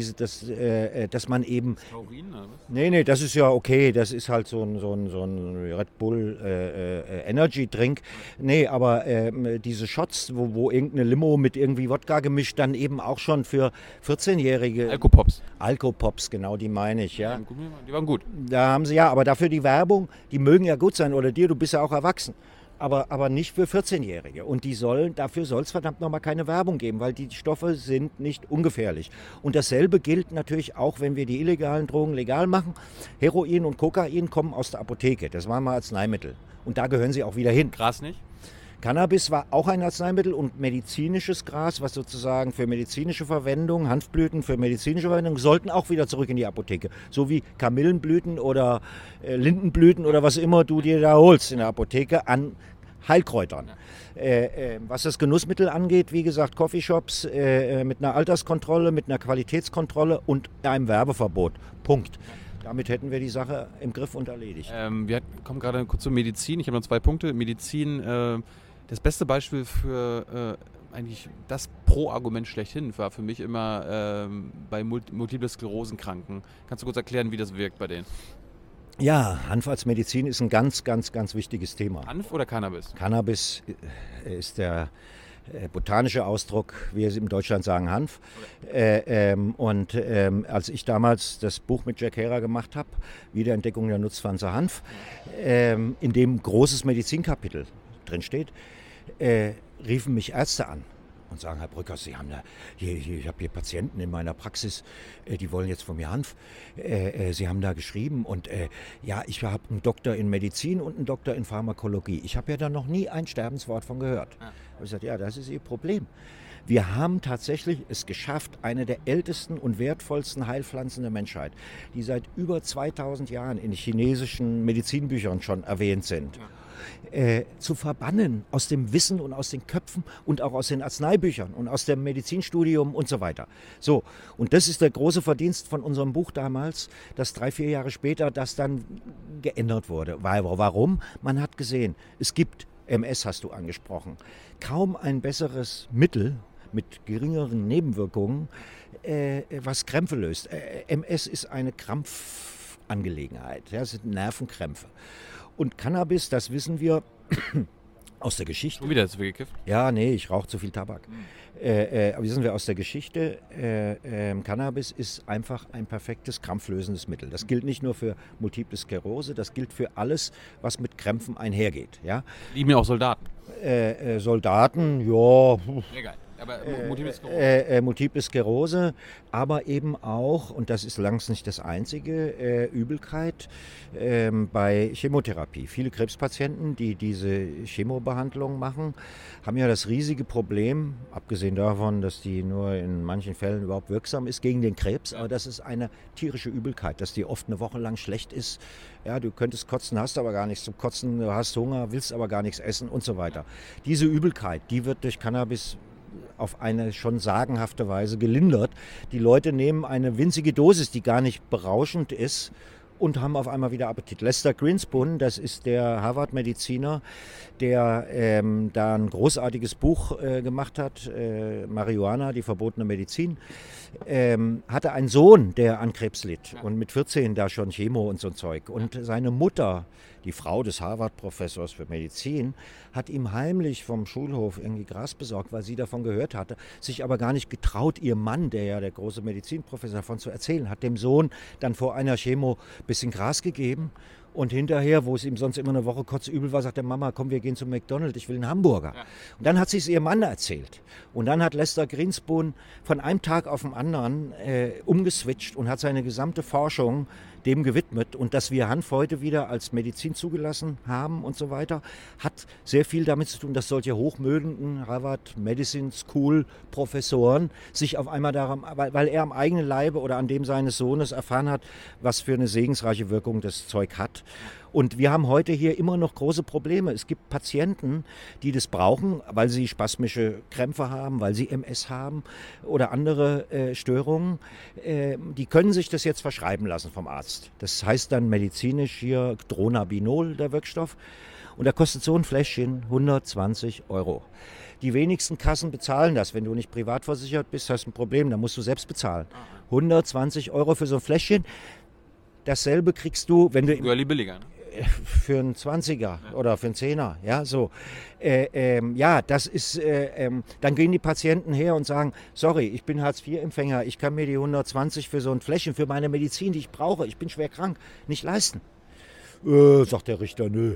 Speaker 2: dass man eben,
Speaker 1: Taurin, oder was?
Speaker 2: Nee, das ist ja okay, das ist halt so ein Red Bull Energy Drink, nee, aber diese Shots, wo irgendeine Limo mit irgendwie Wodka gemischt, dann eben auch schon für 14-Jährige. Alkopops, genau, die meine ich, ja.
Speaker 1: Die waren gut.
Speaker 2: Da haben sie aber dafür die Werbung, die mögen ja gut sein, oder dir, du bist ja auch erwachsen, aber nicht für 14-Jährige. Und dafür soll es verdammt nochmal keine Werbung geben, weil die Stoffe sind nicht ungefährlich. Und dasselbe gilt natürlich auch, wenn wir die illegalen Drogen legal machen. Heroin und Kokain kommen aus der Apotheke, das waren mal Arzneimittel. Und da gehören sie auch wieder hin.
Speaker 1: Gras nicht?
Speaker 2: Cannabis war auch ein Arzneimittel und medizinisches Gras, was sozusagen für medizinische Verwendung, Hanfblüten für medizinische Verwendung, sollten auch wieder zurück in die Apotheke. So wie Kamillenblüten oder Lindenblüten oder was immer du dir da holst in der Apotheke an Heilkräutern. Was das Genussmittel angeht, wie gesagt, Coffeeshops mit einer Alterskontrolle, mit einer Qualitätskontrolle und einem Werbeverbot. Punkt. Damit hätten wir die Sache im Griff und erledigt.
Speaker 1: Wir kommen gerade kurz zur Medizin. Ich habe noch 2 Punkte. Medizin, das beste Beispiel für eigentlich das Pro-Argument schlechthin war für mich immer bei Multiple Sklerosenkranken. Kannst du kurz erklären, wie das wirkt bei denen?
Speaker 2: Ja, Hanf als Medizin ist ein ganz wichtiges Thema.
Speaker 1: Hanf oder Cannabis?
Speaker 2: Cannabis ist der botanischer Ausdruck, wie wir es in Deutschland sagen, Hanf. Als ich damals das Buch mit Jack Herer gemacht habe, Wiederentdeckung der Nutzpflanze Hanf, in dem großes Medizinkapitel drin steht, riefen mich Ärzte an und sagen, Herr Brückers, Sie haben ich habe hier Patienten in meiner Praxis, die wollen jetzt von mir Hanf. Sie haben da geschrieben und ich habe einen Doktor in Medizin und einen Doktor in Pharmakologie. Ich habe ja da noch nie ein Sterbenswort von gehört. Ja. Ich habe gesagt, ja, das ist Ihr Problem. Wir haben tatsächlich es geschafft, eine der ältesten und wertvollsten Heilpflanzen der Menschheit, die seit über 2000 Jahren in chinesischen Medizinbüchern schon erwähnt sind, zu verbannen aus dem Wissen und aus den Köpfen und auch aus den Arzneibüchern und aus dem Medizinstudium und so weiter. So, und das ist der große Verdienst von unserem Buch damals, dass 3-4 Jahre später das dann geändert wurde. Warum? Man hat gesehen, es gibt, MS hast du angesprochen, kaum ein besseres Mittel mit geringeren Nebenwirkungen, was Krämpfe löst. MS ist eine Krampfangelegenheit, ja, es sind Nervenkrämpfe. Und Cannabis, das wissen wir aus der Geschichte.
Speaker 1: Schon wieder zu viel gekifft?
Speaker 2: Ja, nee, ich rauche zu viel Tabak. Wissen wir aus der Geschichte, Cannabis ist einfach ein perfektes krampflösendes Mittel. Das gilt nicht nur für Multiple Sklerose, das gilt für alles, was mit Krämpfen einhergeht. Ja?
Speaker 1: Lieben ja auch Soldaten.
Speaker 2: Soldaten, ja.
Speaker 1: Egal. Aber
Speaker 2: Multiple Sklerose, aber eben auch, und das ist längst nicht das Einzige, Übelkeit bei Chemotherapie. Viele Krebspatienten, die diese Chemobehandlung machen, haben ja das riesige Problem, abgesehen davon, dass die nur in manchen Fällen überhaupt wirksam ist gegen den Krebs, aber das ist eine tierische Übelkeit, dass die oft eine Woche lang schlecht ist. Ja, du könntest kotzen, hast aber gar nichts zum Kotzen, du hast Hunger, willst aber gar nichts essen und so weiter. Diese Übelkeit, die wird durch Cannabis auf eine schon sagenhafte Weise gelindert. Die Leute nehmen eine winzige Dosis, die gar nicht berauschend ist, und haben auf einmal wieder Appetit. Lester Greenspan, das ist der Harvard-Mediziner, der da ein großartiges Buch gemacht hat, Marihuana, die verbotene Medizin, hatte einen Sohn, der an Krebs litt und mit 14 da schon Chemo und so ein Zeug. Und seine Mutter, die Frau des Harvard-Professors für Medizin, hat ihm heimlich vom Schulhof irgendwie Gras besorgt, weil sie davon gehört hatte, sich aber gar nicht getraut, ihr Mann, der ja der große Medizinprofessor, davon zu erzählen, hat dem Sohn dann vor einer Chemo ein bisschen Gras gegeben. Und hinterher, wo es ihm sonst immer eine Woche kotzübel war, sagt der Mama, komm, wir gehen zum McDonald's, ich will einen Hamburger. Ja. Und dann hat sie es ihrem Mann erzählt. Und dann hat Lester Greenspan von einem Tag auf den anderen umgeswitcht und hat seine gesamte Forschung dem gewidmet. Und dass wir Hanf heute wieder als Medizin zugelassen haben und so weiter, hat sehr viel damit zu tun, dass solche hochmögenden Harvard Medicine School Professoren sich auf einmal daran, weil er am eigenen Leibe oder an dem seines Sohnes erfahren hat, was für eine segensreiche Wirkung das Zeug hat. Und wir haben heute hier immer noch große Probleme. Es gibt Patienten, die das brauchen, weil sie spasmische Krämpfe haben, weil sie MS haben oder andere Störungen. Die können sich das jetzt verschreiben lassen vom Arzt. Das heißt dann medizinisch hier Dronabinol, der Wirkstoff. Und da kostet so ein Fläschchen 120 €. Die wenigsten Kassen bezahlen das. Wenn du nicht privat versichert bist, hast du ein Problem, dann musst du selbst bezahlen. 120 € für so ein Fläschchen. Dasselbe kriegst du, wenn du...
Speaker 1: Girlie billiger, ne?
Speaker 2: Für einen 20er oder für einen 10er, ja, so. Das ist, dann gehen die Patienten her und sagen, sorry, ich bin Hartz-IV-Empfänger, ich kann mir die 120 für so ein Fläschchen, für meine Medizin, die ich brauche, ich bin schwer krank, nicht leisten. Sagt der Richter, nö.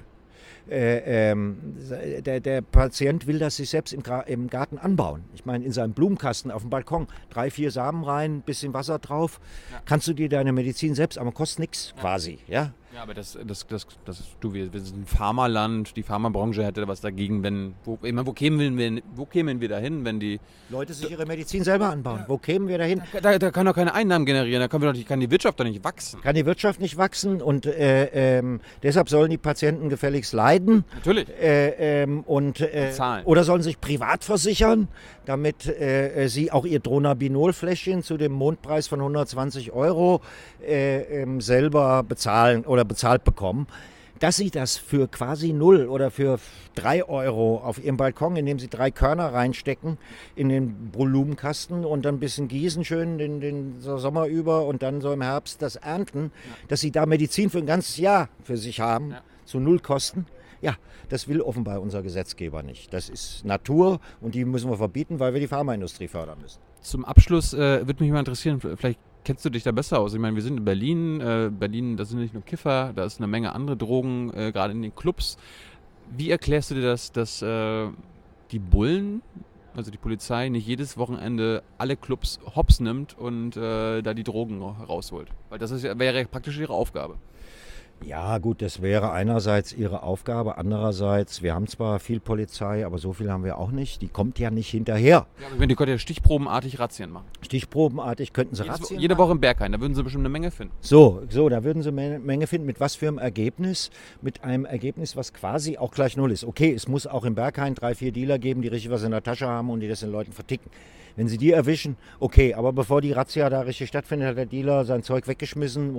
Speaker 2: Der Patient will das sich selbst im Garten anbauen. Ich meine, in seinem Blumenkasten auf dem Balkon 3-4 Samen rein, bisschen Wasser drauf. Ja. Kannst du dir deine Medizin selbst, aber kostet nichts quasi. Ja?
Speaker 1: Ja, aber wir sind ein Pharmaland, die Pharmabranche hätte was dagegen, wo kämen wir dahin, wenn die
Speaker 2: Leute sich ihre Medizin selber anbauen? Ja. Wo kämen wir dahin?
Speaker 1: Da kann doch keine Einnahmen generieren, kann die Wirtschaft doch nicht wachsen.
Speaker 2: Kann die Wirtschaft nicht wachsen und deshalb sollen die Patienten gefälligst leiden.
Speaker 1: Natürlich.
Speaker 2: Zahlen. Oder sollen sich privat versichern, damit sie auch ihr Dronabinol-Fläschchen zu dem Mondpreis von 120 € selber bezahlen oder bezahlt bekommen, dass sie das für quasi 0 oder für 3 € auf ihrem Balkon, indem sie 3 Körner reinstecken in den Blumenkasten und dann ein bisschen gießen schön den Sommer über und dann so im Herbst das ernten, dass sie da Medizin für ein ganzes Jahr für sich haben, zu 0 Kosten. Ja, das will offenbar unser Gesetzgeber nicht. Das ist Natur und die müssen wir verbieten, weil wir die Pharmaindustrie fördern müssen.
Speaker 1: Zum Abschluss würde mich mal interessieren, vielleicht kennst du dich da besser aus? Ich meine, wir sind in Berlin. Berlin, da sind nicht nur Kiffer, da ist eine Menge andere Drogen, gerade in den Clubs. Wie erklärst du dir das, dass die Bullen, also die Polizei, nicht jedes Wochenende alle Clubs hops nimmt und da die Drogen rausholt? Weil das wäre praktisch ihre Aufgabe.
Speaker 2: Ja gut, das wäre einerseits ihre Aufgabe, andererseits, wir haben zwar viel Polizei, aber so viel haben wir auch nicht, die kommt ja nicht hinterher.
Speaker 1: Ja, aber die könnten ja stichprobenartig Razzien machen.
Speaker 2: Stichprobenartig könnten sie Razzien
Speaker 1: jede Woche im Berghain, da würden sie bestimmt eine Menge finden.
Speaker 2: So, da würden sie eine Menge finden. Mit was für einem Ergebnis? Mit einem Ergebnis, was quasi auch gleich null ist. Okay, es muss auch im Berghain 3, 4 Dealer geben, die richtig was in der Tasche haben und die das den Leuten verticken. Wenn sie die erwischen, okay, aber bevor die Razzia da richtig stattfindet, hat der Dealer sein Zeug weggeschmissen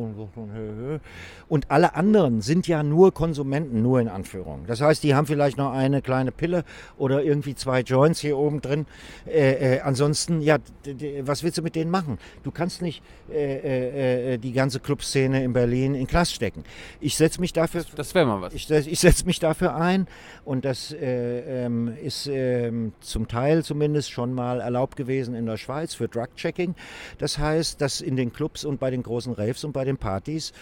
Speaker 2: und alle anderen sind ja nur Konsumenten, nur in Anführung. Das heißt, die haben vielleicht noch eine kleine Pille oder irgendwie 2 Joints hier oben drin. Ansonsten, ja, was willst du mit denen machen? Du kannst nicht die ganze Clubszene in Berlin in den Knast stecken. Ich setze mich dafür...
Speaker 1: Das wäre mal was.
Speaker 2: Ich setze mich dafür ein und das ist zum Teil zumindest schon mal erlaubt gewesen in der Schweiz für Drug-Checking. Das heißt, dass in den Clubs und bei den großen Raves und bei den Partys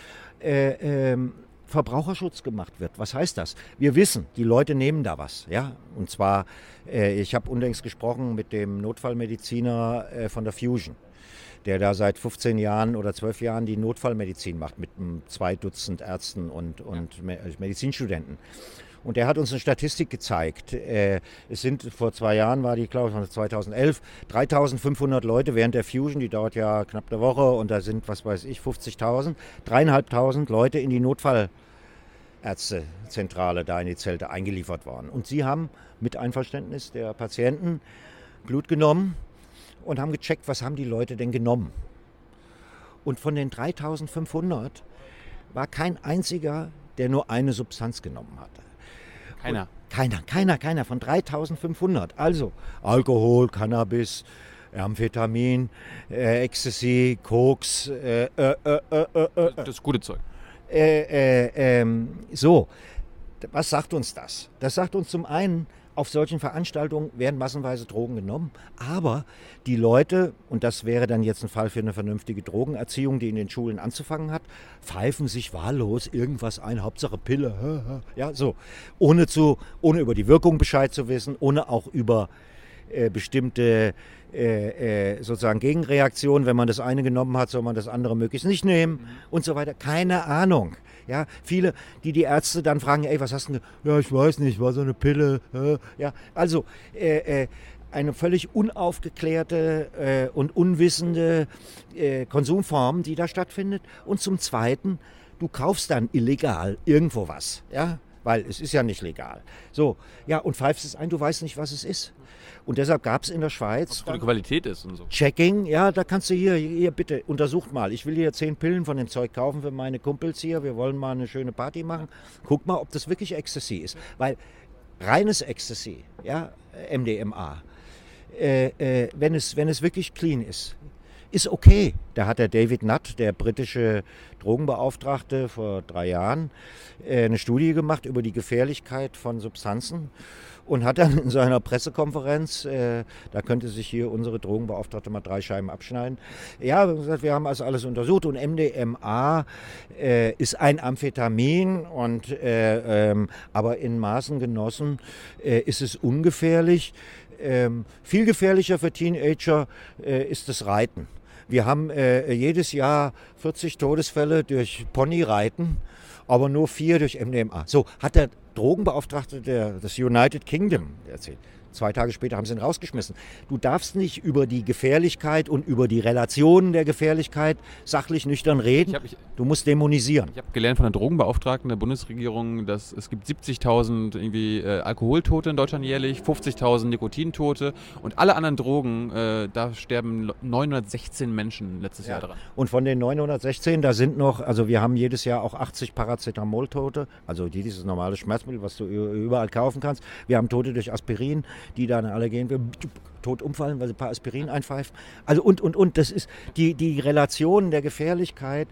Speaker 2: Verbraucherschutz gemacht wird. Was heißt das? Wir wissen, die Leute nehmen da was. Ja? Und zwar, ich habe unlängst gesprochen mit dem Notfallmediziner von der Fusion, der da seit 15 Jahren oder 12 Jahren die Notfallmedizin macht mit 2 Dutzend Ärzten und Medizinstudenten. Und der hat uns eine Statistik gezeigt. Es sind vor 2 Jahren, war die, glaube ich, von 2011, 3.500 Leute während der Fusion, die dauert ja knapp eine Woche und da sind, was weiß ich, 50.000, 3.500 Leute in die Notfallärztezentrale da in die Zelte eingeliefert worden. Und sie haben mit Einverständnis der Patienten Blut genommen und haben gecheckt, was haben die Leute denn genommen. Und von den 3.500 war kein einziger, der nur eine Substanz genommen hatte. Keiner von 3.500. Also Alkohol, Cannabis, Amphetamin, Ecstasy, Koks.
Speaker 1: Das gute Zeug.
Speaker 2: So, was sagt uns das? Das sagt uns zum einen, auf solchen Veranstaltungen werden massenweise Drogen genommen, aber die Leute, und das wäre dann jetzt ein Fall für eine vernünftige Drogenerziehung, die in den Schulen anzufangen hat, pfeifen sich wahllos irgendwas ein, Hauptsache Pille, ja, so, ohne über die Wirkung Bescheid zu wissen, ohne auch über bestimmte sozusagen Gegenreaktionen, wenn man das eine genommen hat, soll man das andere möglichst nicht nehmen und so weiter. Keine Ahnung. Ja, viele, die Ärzte dann fragen, ey, was hast du denn? Ja, ich weiß nicht, war so eine Pille. Ja, also eine völlig unaufgeklärte und unwissende Konsumform, die da stattfindet. Und zum Zweiten, du kaufst dann illegal irgendwo was, ja, weil es ist ja nicht legal. So, ja, und pfeifst es ein, du weißt nicht, was es ist. Und deshalb gab es in der Schweiz...
Speaker 1: Was für eine Qualität ist und so.
Speaker 2: Checking, ja, da kannst du hier bitte, untersucht mal. Ich will hier 10 Pillen von dem Zeug kaufen für meine Kumpels hier. Wir wollen mal eine schöne Party machen. Guck mal, ob das wirklich Ecstasy ist. Weil reines Ecstasy, ja, MDMA, wenn es wirklich clean ist okay. Da hat der David Nutt, der britische Drogenbeauftragte, vor 3 Jahren eine Studie gemacht über die Gefährlichkeit von Substanzen und hat dann in seiner Pressekonferenz, da könnte sich hier unsere Drogenbeauftragte mal 3 Scheiben abschneiden, ja, gesagt, wir haben also alles untersucht und MDMA ist ein Amphetamin und aber in Maßen genossen ist es ungefährlich. Viel gefährlicher für Teenager ist das Reiten. Wir haben jedes Jahr 40 Todesfälle durch Ponyreiten, aber nur 4 durch MDMA. So hat der Drogenbeauftragte des United Kingdom erzählt. 2 Tage später haben sie ihn rausgeschmissen. Du darfst nicht über die Gefährlichkeit und über die Relationen der Gefährlichkeit sachlich nüchtern reden. Du musst dämonisieren.
Speaker 1: Ich habe gelernt von der Drogenbeauftragten der Bundesregierung, dass es gibt 70.000 irgendwie Alkoholtote in Deutschland jährlich, 50.000 Nikotintote und alle anderen Drogen, da sterben 916 Menschen letztes Jahr dran.
Speaker 2: Und von den 916, da sind noch, also wir haben jedes Jahr auch 80 Paracetamol-Tote, also dieses normale Schmerzmittel, was du überall kaufen kannst. Wir haben Tote durch Aspirin, die dann alle gehen, tot umfallen, weil sie ein paar Aspirin einpfeifen. Also und. Das ist die Relation der Gefährlichkeit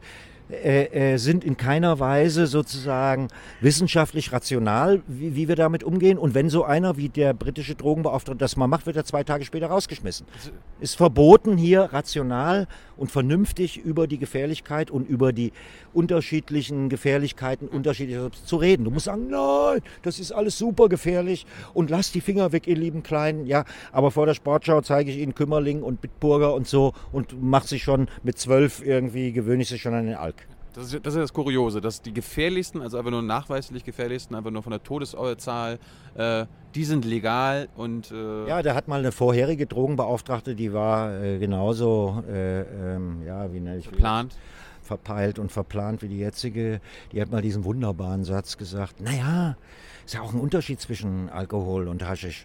Speaker 2: sind in keiner Weise sozusagen wissenschaftlich rational, wie wir damit umgehen. Und wenn so einer wie der britische Drogenbeauftragte das mal macht, wird er 2 Tage später rausgeschmissen. Ist verboten, hier rational und vernünftig über die Gefährlichkeit und über die unterschiedlichen Gefährlichkeiten unterschiedlicher zu reden. Du musst sagen, nein, das ist alles super gefährlich und lass die Finger weg, ihr lieben Kleinen. Ja, aber vor der Sportschau zeige ich Ihnen Kümmerling und Bitburger und so und macht sich schon mit 12 irgendwie, gewöhne ich sich schon an den Alk.
Speaker 1: Das ist das Kuriose, dass die gefährlichsten, also einfach nur nachweislich gefährlichsten, einfach nur von der Todeszahl, die sind legal und...
Speaker 2: Ja, da hat mal eine vorherige Drogenbeauftragte, die war genauso, ja, wie nenne ich
Speaker 1: verplant.
Speaker 2: Verpeilt und verplant wie die jetzige. Die hat mal diesen wunderbaren Satz gesagt, naja, ist ja auch ein Unterschied zwischen Alkohol und Haschisch.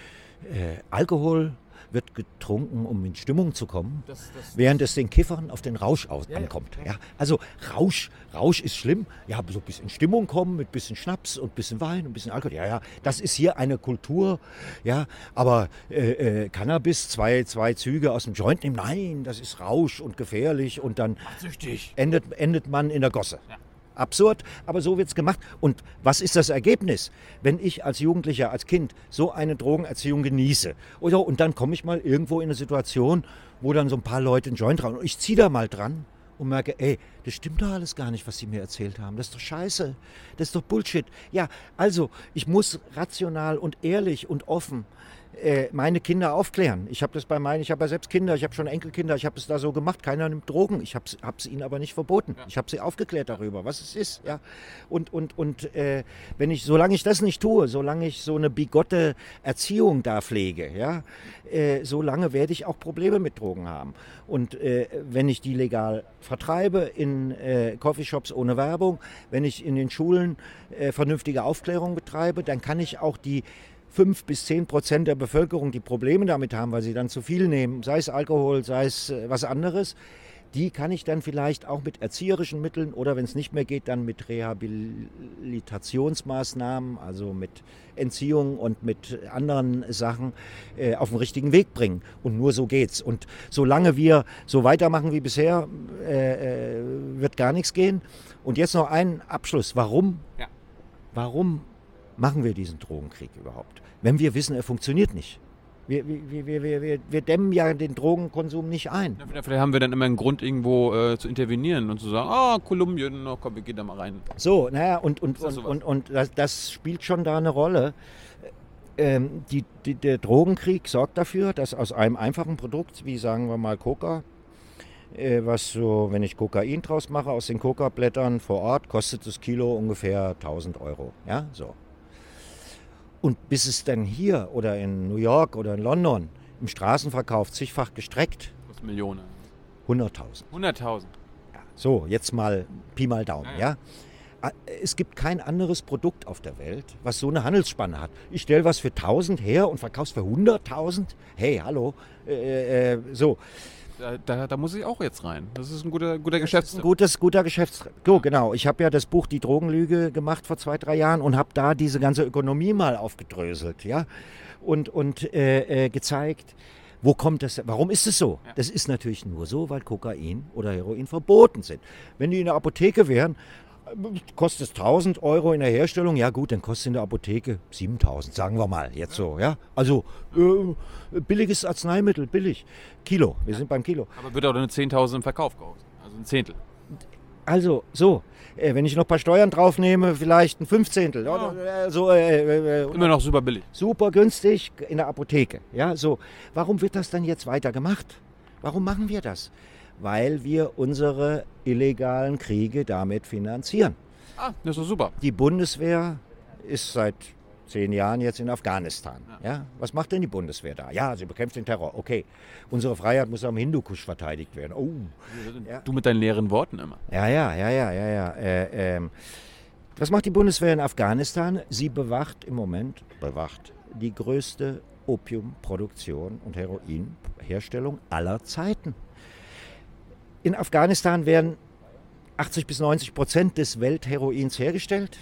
Speaker 2: Alkohol wird getrunken, um in Stimmung zu kommen, während es den Kiffern auf den Rausch ankommt. Ja. Also Rausch ist schlimm, ja, so ein bisschen in Stimmung kommen mit ein bisschen Schnaps und ein bisschen Wein und ein bisschen Alkohol. Ja, das ist hier eine Kultur, ja, aber Cannabis, zwei Züge aus dem Joint nehmen, nein, das ist Rausch und gefährlich und dann endet man in der Gosse. Ja. Absurd, aber so wird es gemacht. Und was ist das Ergebnis, wenn ich als Jugendlicher, als Kind so eine Drogenerziehung genieße? Und dann komme ich mal irgendwo in eine Situation, wo dann so ein paar Leute einen Joint rauchen. Und ich ziehe da mal dran und merke, ey, das stimmt doch alles gar nicht, was sie mir erzählt haben. Das ist doch scheiße, das ist doch Bullshit. Ja, also ich muss rational und ehrlich und offen meine Kinder aufklären. Ich habe ja selbst Kinder, ich habe schon Enkelkinder, ich habe es da so gemacht, keiner nimmt Drogen, ich habe es ihnen aber nicht verboten. Ja. Ich habe sie aufgeklärt darüber, was es ist. Ja. Und solange ich das nicht tue, solange ich so eine bigotte Erziehung da pflege, ja, solange werde ich auch Probleme mit Drogen haben. Und wenn ich die legal vertreibe in Coffeeshops ohne Werbung, wenn ich in den Schulen vernünftige Aufklärung betreibe, dann kann ich auch die 5-10% der Bevölkerung, die Probleme damit haben, weil sie dann zu viel nehmen, sei es Alkohol, sei es was anderes, die kann ich dann vielleicht auch mit erzieherischen Mitteln oder wenn es nicht mehr geht, dann mit Rehabilitationsmaßnahmen, also mit Entziehung und mit anderen Sachen auf den richtigen Weg bringen. Und nur so geht's. Und solange wir so weitermachen wie bisher, wird gar nichts gehen. Und jetzt noch ein Abschluss. Warum machen wir diesen Drogenkrieg überhaupt? Wenn wir wissen, er funktioniert nicht. Wir dämmen ja den Drogenkonsum nicht ein.
Speaker 1: Ja, vielleicht haben wir dann immer einen Grund, irgendwo zu intervenieren und zu sagen, Kolumbien, komm, wir gehen da mal rein.
Speaker 2: So, naja, und das spielt schon da eine Rolle. Der Drogenkrieg sorgt dafür, dass aus einem einfachen Produkt, wie sagen wir mal Coca, was so, wenn ich Kokain draus mache, aus den Coca-Blättern vor Ort, kostet das Kilo ungefähr 1.000 Euro. Ja, so. Und bis es dann hier oder in New York oder in London im Straßenverkauf zigfach gestreckt.
Speaker 1: Was Millionen?
Speaker 2: 100.000.
Speaker 1: 100.000.
Speaker 2: Ja, so, jetzt mal Pi mal Daumen. Ja. Es gibt kein anderes Produkt auf der Welt, was so eine Handelsspanne hat. Ich stelle was für 1.000 her und verkaufe es für 100.000. Hey, hallo. So.
Speaker 1: Da muss ich auch jetzt rein. Das ist ein guter Geschäftstrick.
Speaker 2: Guter Geschäftstrick. So, genau. Ich habe ja das Buch Die Drogenlüge gemacht vor 2-3 Jahren und habe da diese ganze Ökonomie mal aufgedröselt, ja, und gezeigt, wo kommt das, warum ist es so? Ja. Das ist natürlich nur so, weil Kokain oder Heroin verboten sind. Wenn die in der Apotheke wären, kostet es 1.000 Euro in der Herstellung, ja gut, dann kostet es in der Apotheke 7.000, sagen wir mal, jetzt so, ja. Also billiges Arzneimittel, billig. Kilo, wir sind beim Kilo.
Speaker 1: Aber wird auch eine 10.000 im Verkauf gekauft, also ein Zehntel.
Speaker 2: Also, so, wenn ich noch ein paar Steuern draufnehme, vielleicht ein 15.
Speaker 1: Ja. Immer noch super billig.
Speaker 2: Super günstig in der Apotheke, ja, so. Warum wird das dann jetzt weiter gemacht? Warum machen wir das? Weil wir unsere illegalen Kriege damit finanzieren.
Speaker 1: Das ist doch super.
Speaker 2: Die Bundeswehr ist seit 10 Jahren jetzt in Afghanistan. Ja. Was macht denn die Bundeswehr da? Ja, sie bekämpft den Terror. Okay, unsere Freiheit muss am Hindukusch verteidigt werden. Oh.
Speaker 1: Ja. Du mit deinen leeren Worten immer.
Speaker 2: Ja. Was macht die Bundeswehr in Afghanistan? Sie bewacht im Moment die größte Opiumproduktion und Heroinherstellung aller Zeiten. In Afghanistan werden 80-90% des Weltheroins hergestellt.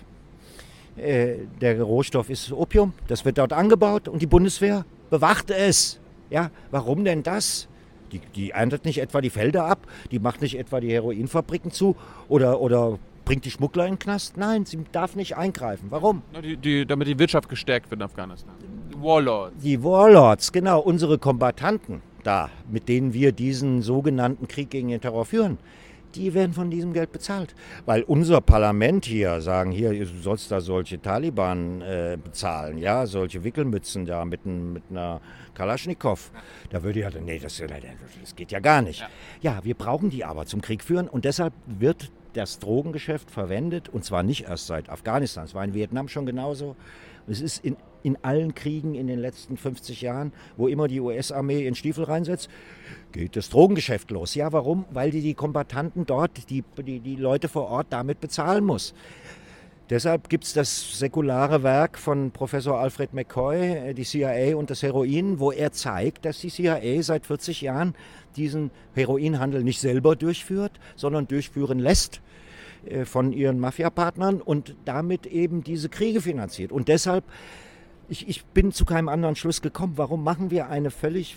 Speaker 2: Der Rohstoff ist Opium, das wird dort angebaut und die Bundeswehr bewacht es. Ja, warum denn das? Die erntet nicht etwa die Felder ab, die macht nicht etwa die Heroinfabriken zu oder bringt die Schmuggler in den Knast. Nein, sie darf nicht eingreifen. Warum?
Speaker 1: Damit die Wirtschaft gestärkt wird in Afghanistan.
Speaker 2: Die Warlords, genau, unsere Kombattanten da, mit denen wir diesen sogenannten Krieg gegen den Terror führen, die werden von diesem Geld bezahlt. Weil unser Parlament hier sagen, hier, du sollst da solche Taliban bezahlen, ja, solche Wickelmützen da mit einer Kalaschnikow. Da würde ja, nee, das geht ja gar nicht. Ja, wir brauchen die aber zum Krieg führen und deshalb wird das Drogengeschäft verwendet und zwar nicht erst seit Afghanistan, es war in Vietnam schon genauso. Es ist in allen Kriegen in den letzten 50 Jahren, wo immer die US-Armee in Stiefel reinsetzt, geht das Drogengeschäft los. Ja, warum? Weil die Kombattanten dort, die Leute vor Ort damit bezahlen muss. Deshalb gibt es das säkulare Werk von Professor Alfred McCoy, die CIA und das Heroin, wo er zeigt, dass die CIA seit 40 Jahren diesen Heroinhandel nicht selber durchführt, sondern durchführen lässt von ihren Mafiapartnern und damit eben diese Kriege finanziert. Und deshalb, ich bin zu keinem anderen Schluss gekommen, warum machen wir eine völlig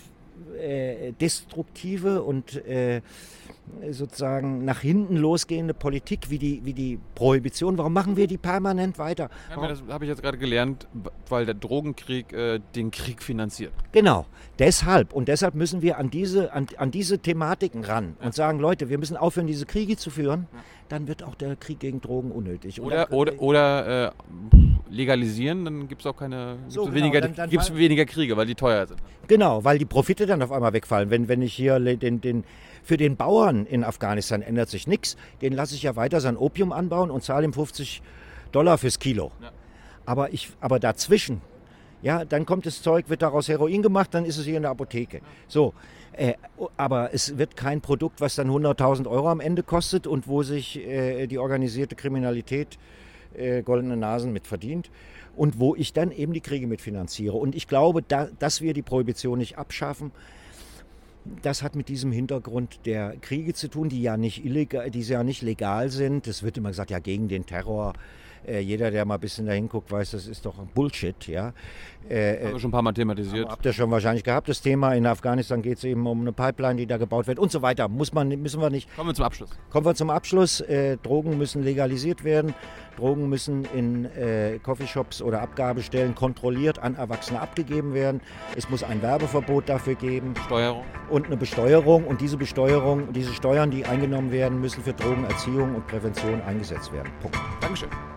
Speaker 2: destruktive und sozusagen nach hinten losgehende Politik wie die Prohibition, warum machen wir die permanent weiter?
Speaker 1: Ja, das habe ich jetzt gerade gelernt, weil der Drogenkrieg den Krieg finanziert.
Speaker 2: Genau, deshalb müssen wir an diese Thematiken ran und sagen, Leute, wir müssen aufhören, diese Kriege zu führen, dann wird auch der Krieg gegen Drogen unnötig.
Speaker 1: Oder legalisieren, dann gibt es auch weniger Kriege, weil die teuer sind.
Speaker 2: Genau, weil die Profite dann auf einmal wegfallen. Wenn ich hier für den Bauern in Afghanistan ändert sich nichts, den lasse ich ja weiter sein Opium anbauen und zahle ihm $50 fürs Kilo. Ja. Aber dazwischen, ja, dann kommt das Zeug, wird daraus Heroin gemacht, dann ist es hier in der Apotheke. So, aber es wird kein Produkt, was dann 100.000 € am Ende kostet und wo sich die organisierte Kriminalität goldene Nasen mit verdient und wo ich dann eben die Kriege mitfinanziere. Und ich glaube, dass wir die Prohibition nicht abschaffen, das hat mit diesem Hintergrund der Kriege zu tun, die ja nicht legal sind. Es wird immer gesagt, ja, gegen den Terror. Jeder, der mal ein bisschen dahin guckt, weiß, das ist doch Bullshit. Ja.
Speaker 1: Haben wir schon ein paar Mal thematisiert.
Speaker 2: Habt ihr schon wahrscheinlich gehabt, das Thema. In Afghanistan geht es eben um eine Pipeline, die da gebaut wird und so weiter. Müssen wir nicht.
Speaker 1: Kommen
Speaker 2: wir zum Abschluss. Drogen müssen legalisiert werden. Drogen müssen in Coffeeshops oder Abgabestellen kontrolliert an Erwachsene abgegeben werden. Es muss ein Werbeverbot dafür geben.
Speaker 1: Steuerung.
Speaker 2: Und eine Besteuerung. Und diese Steuern, die eingenommen werden, müssen für Drogenerziehung und Prävention eingesetzt werden. Punkt.
Speaker 1: Dankeschön.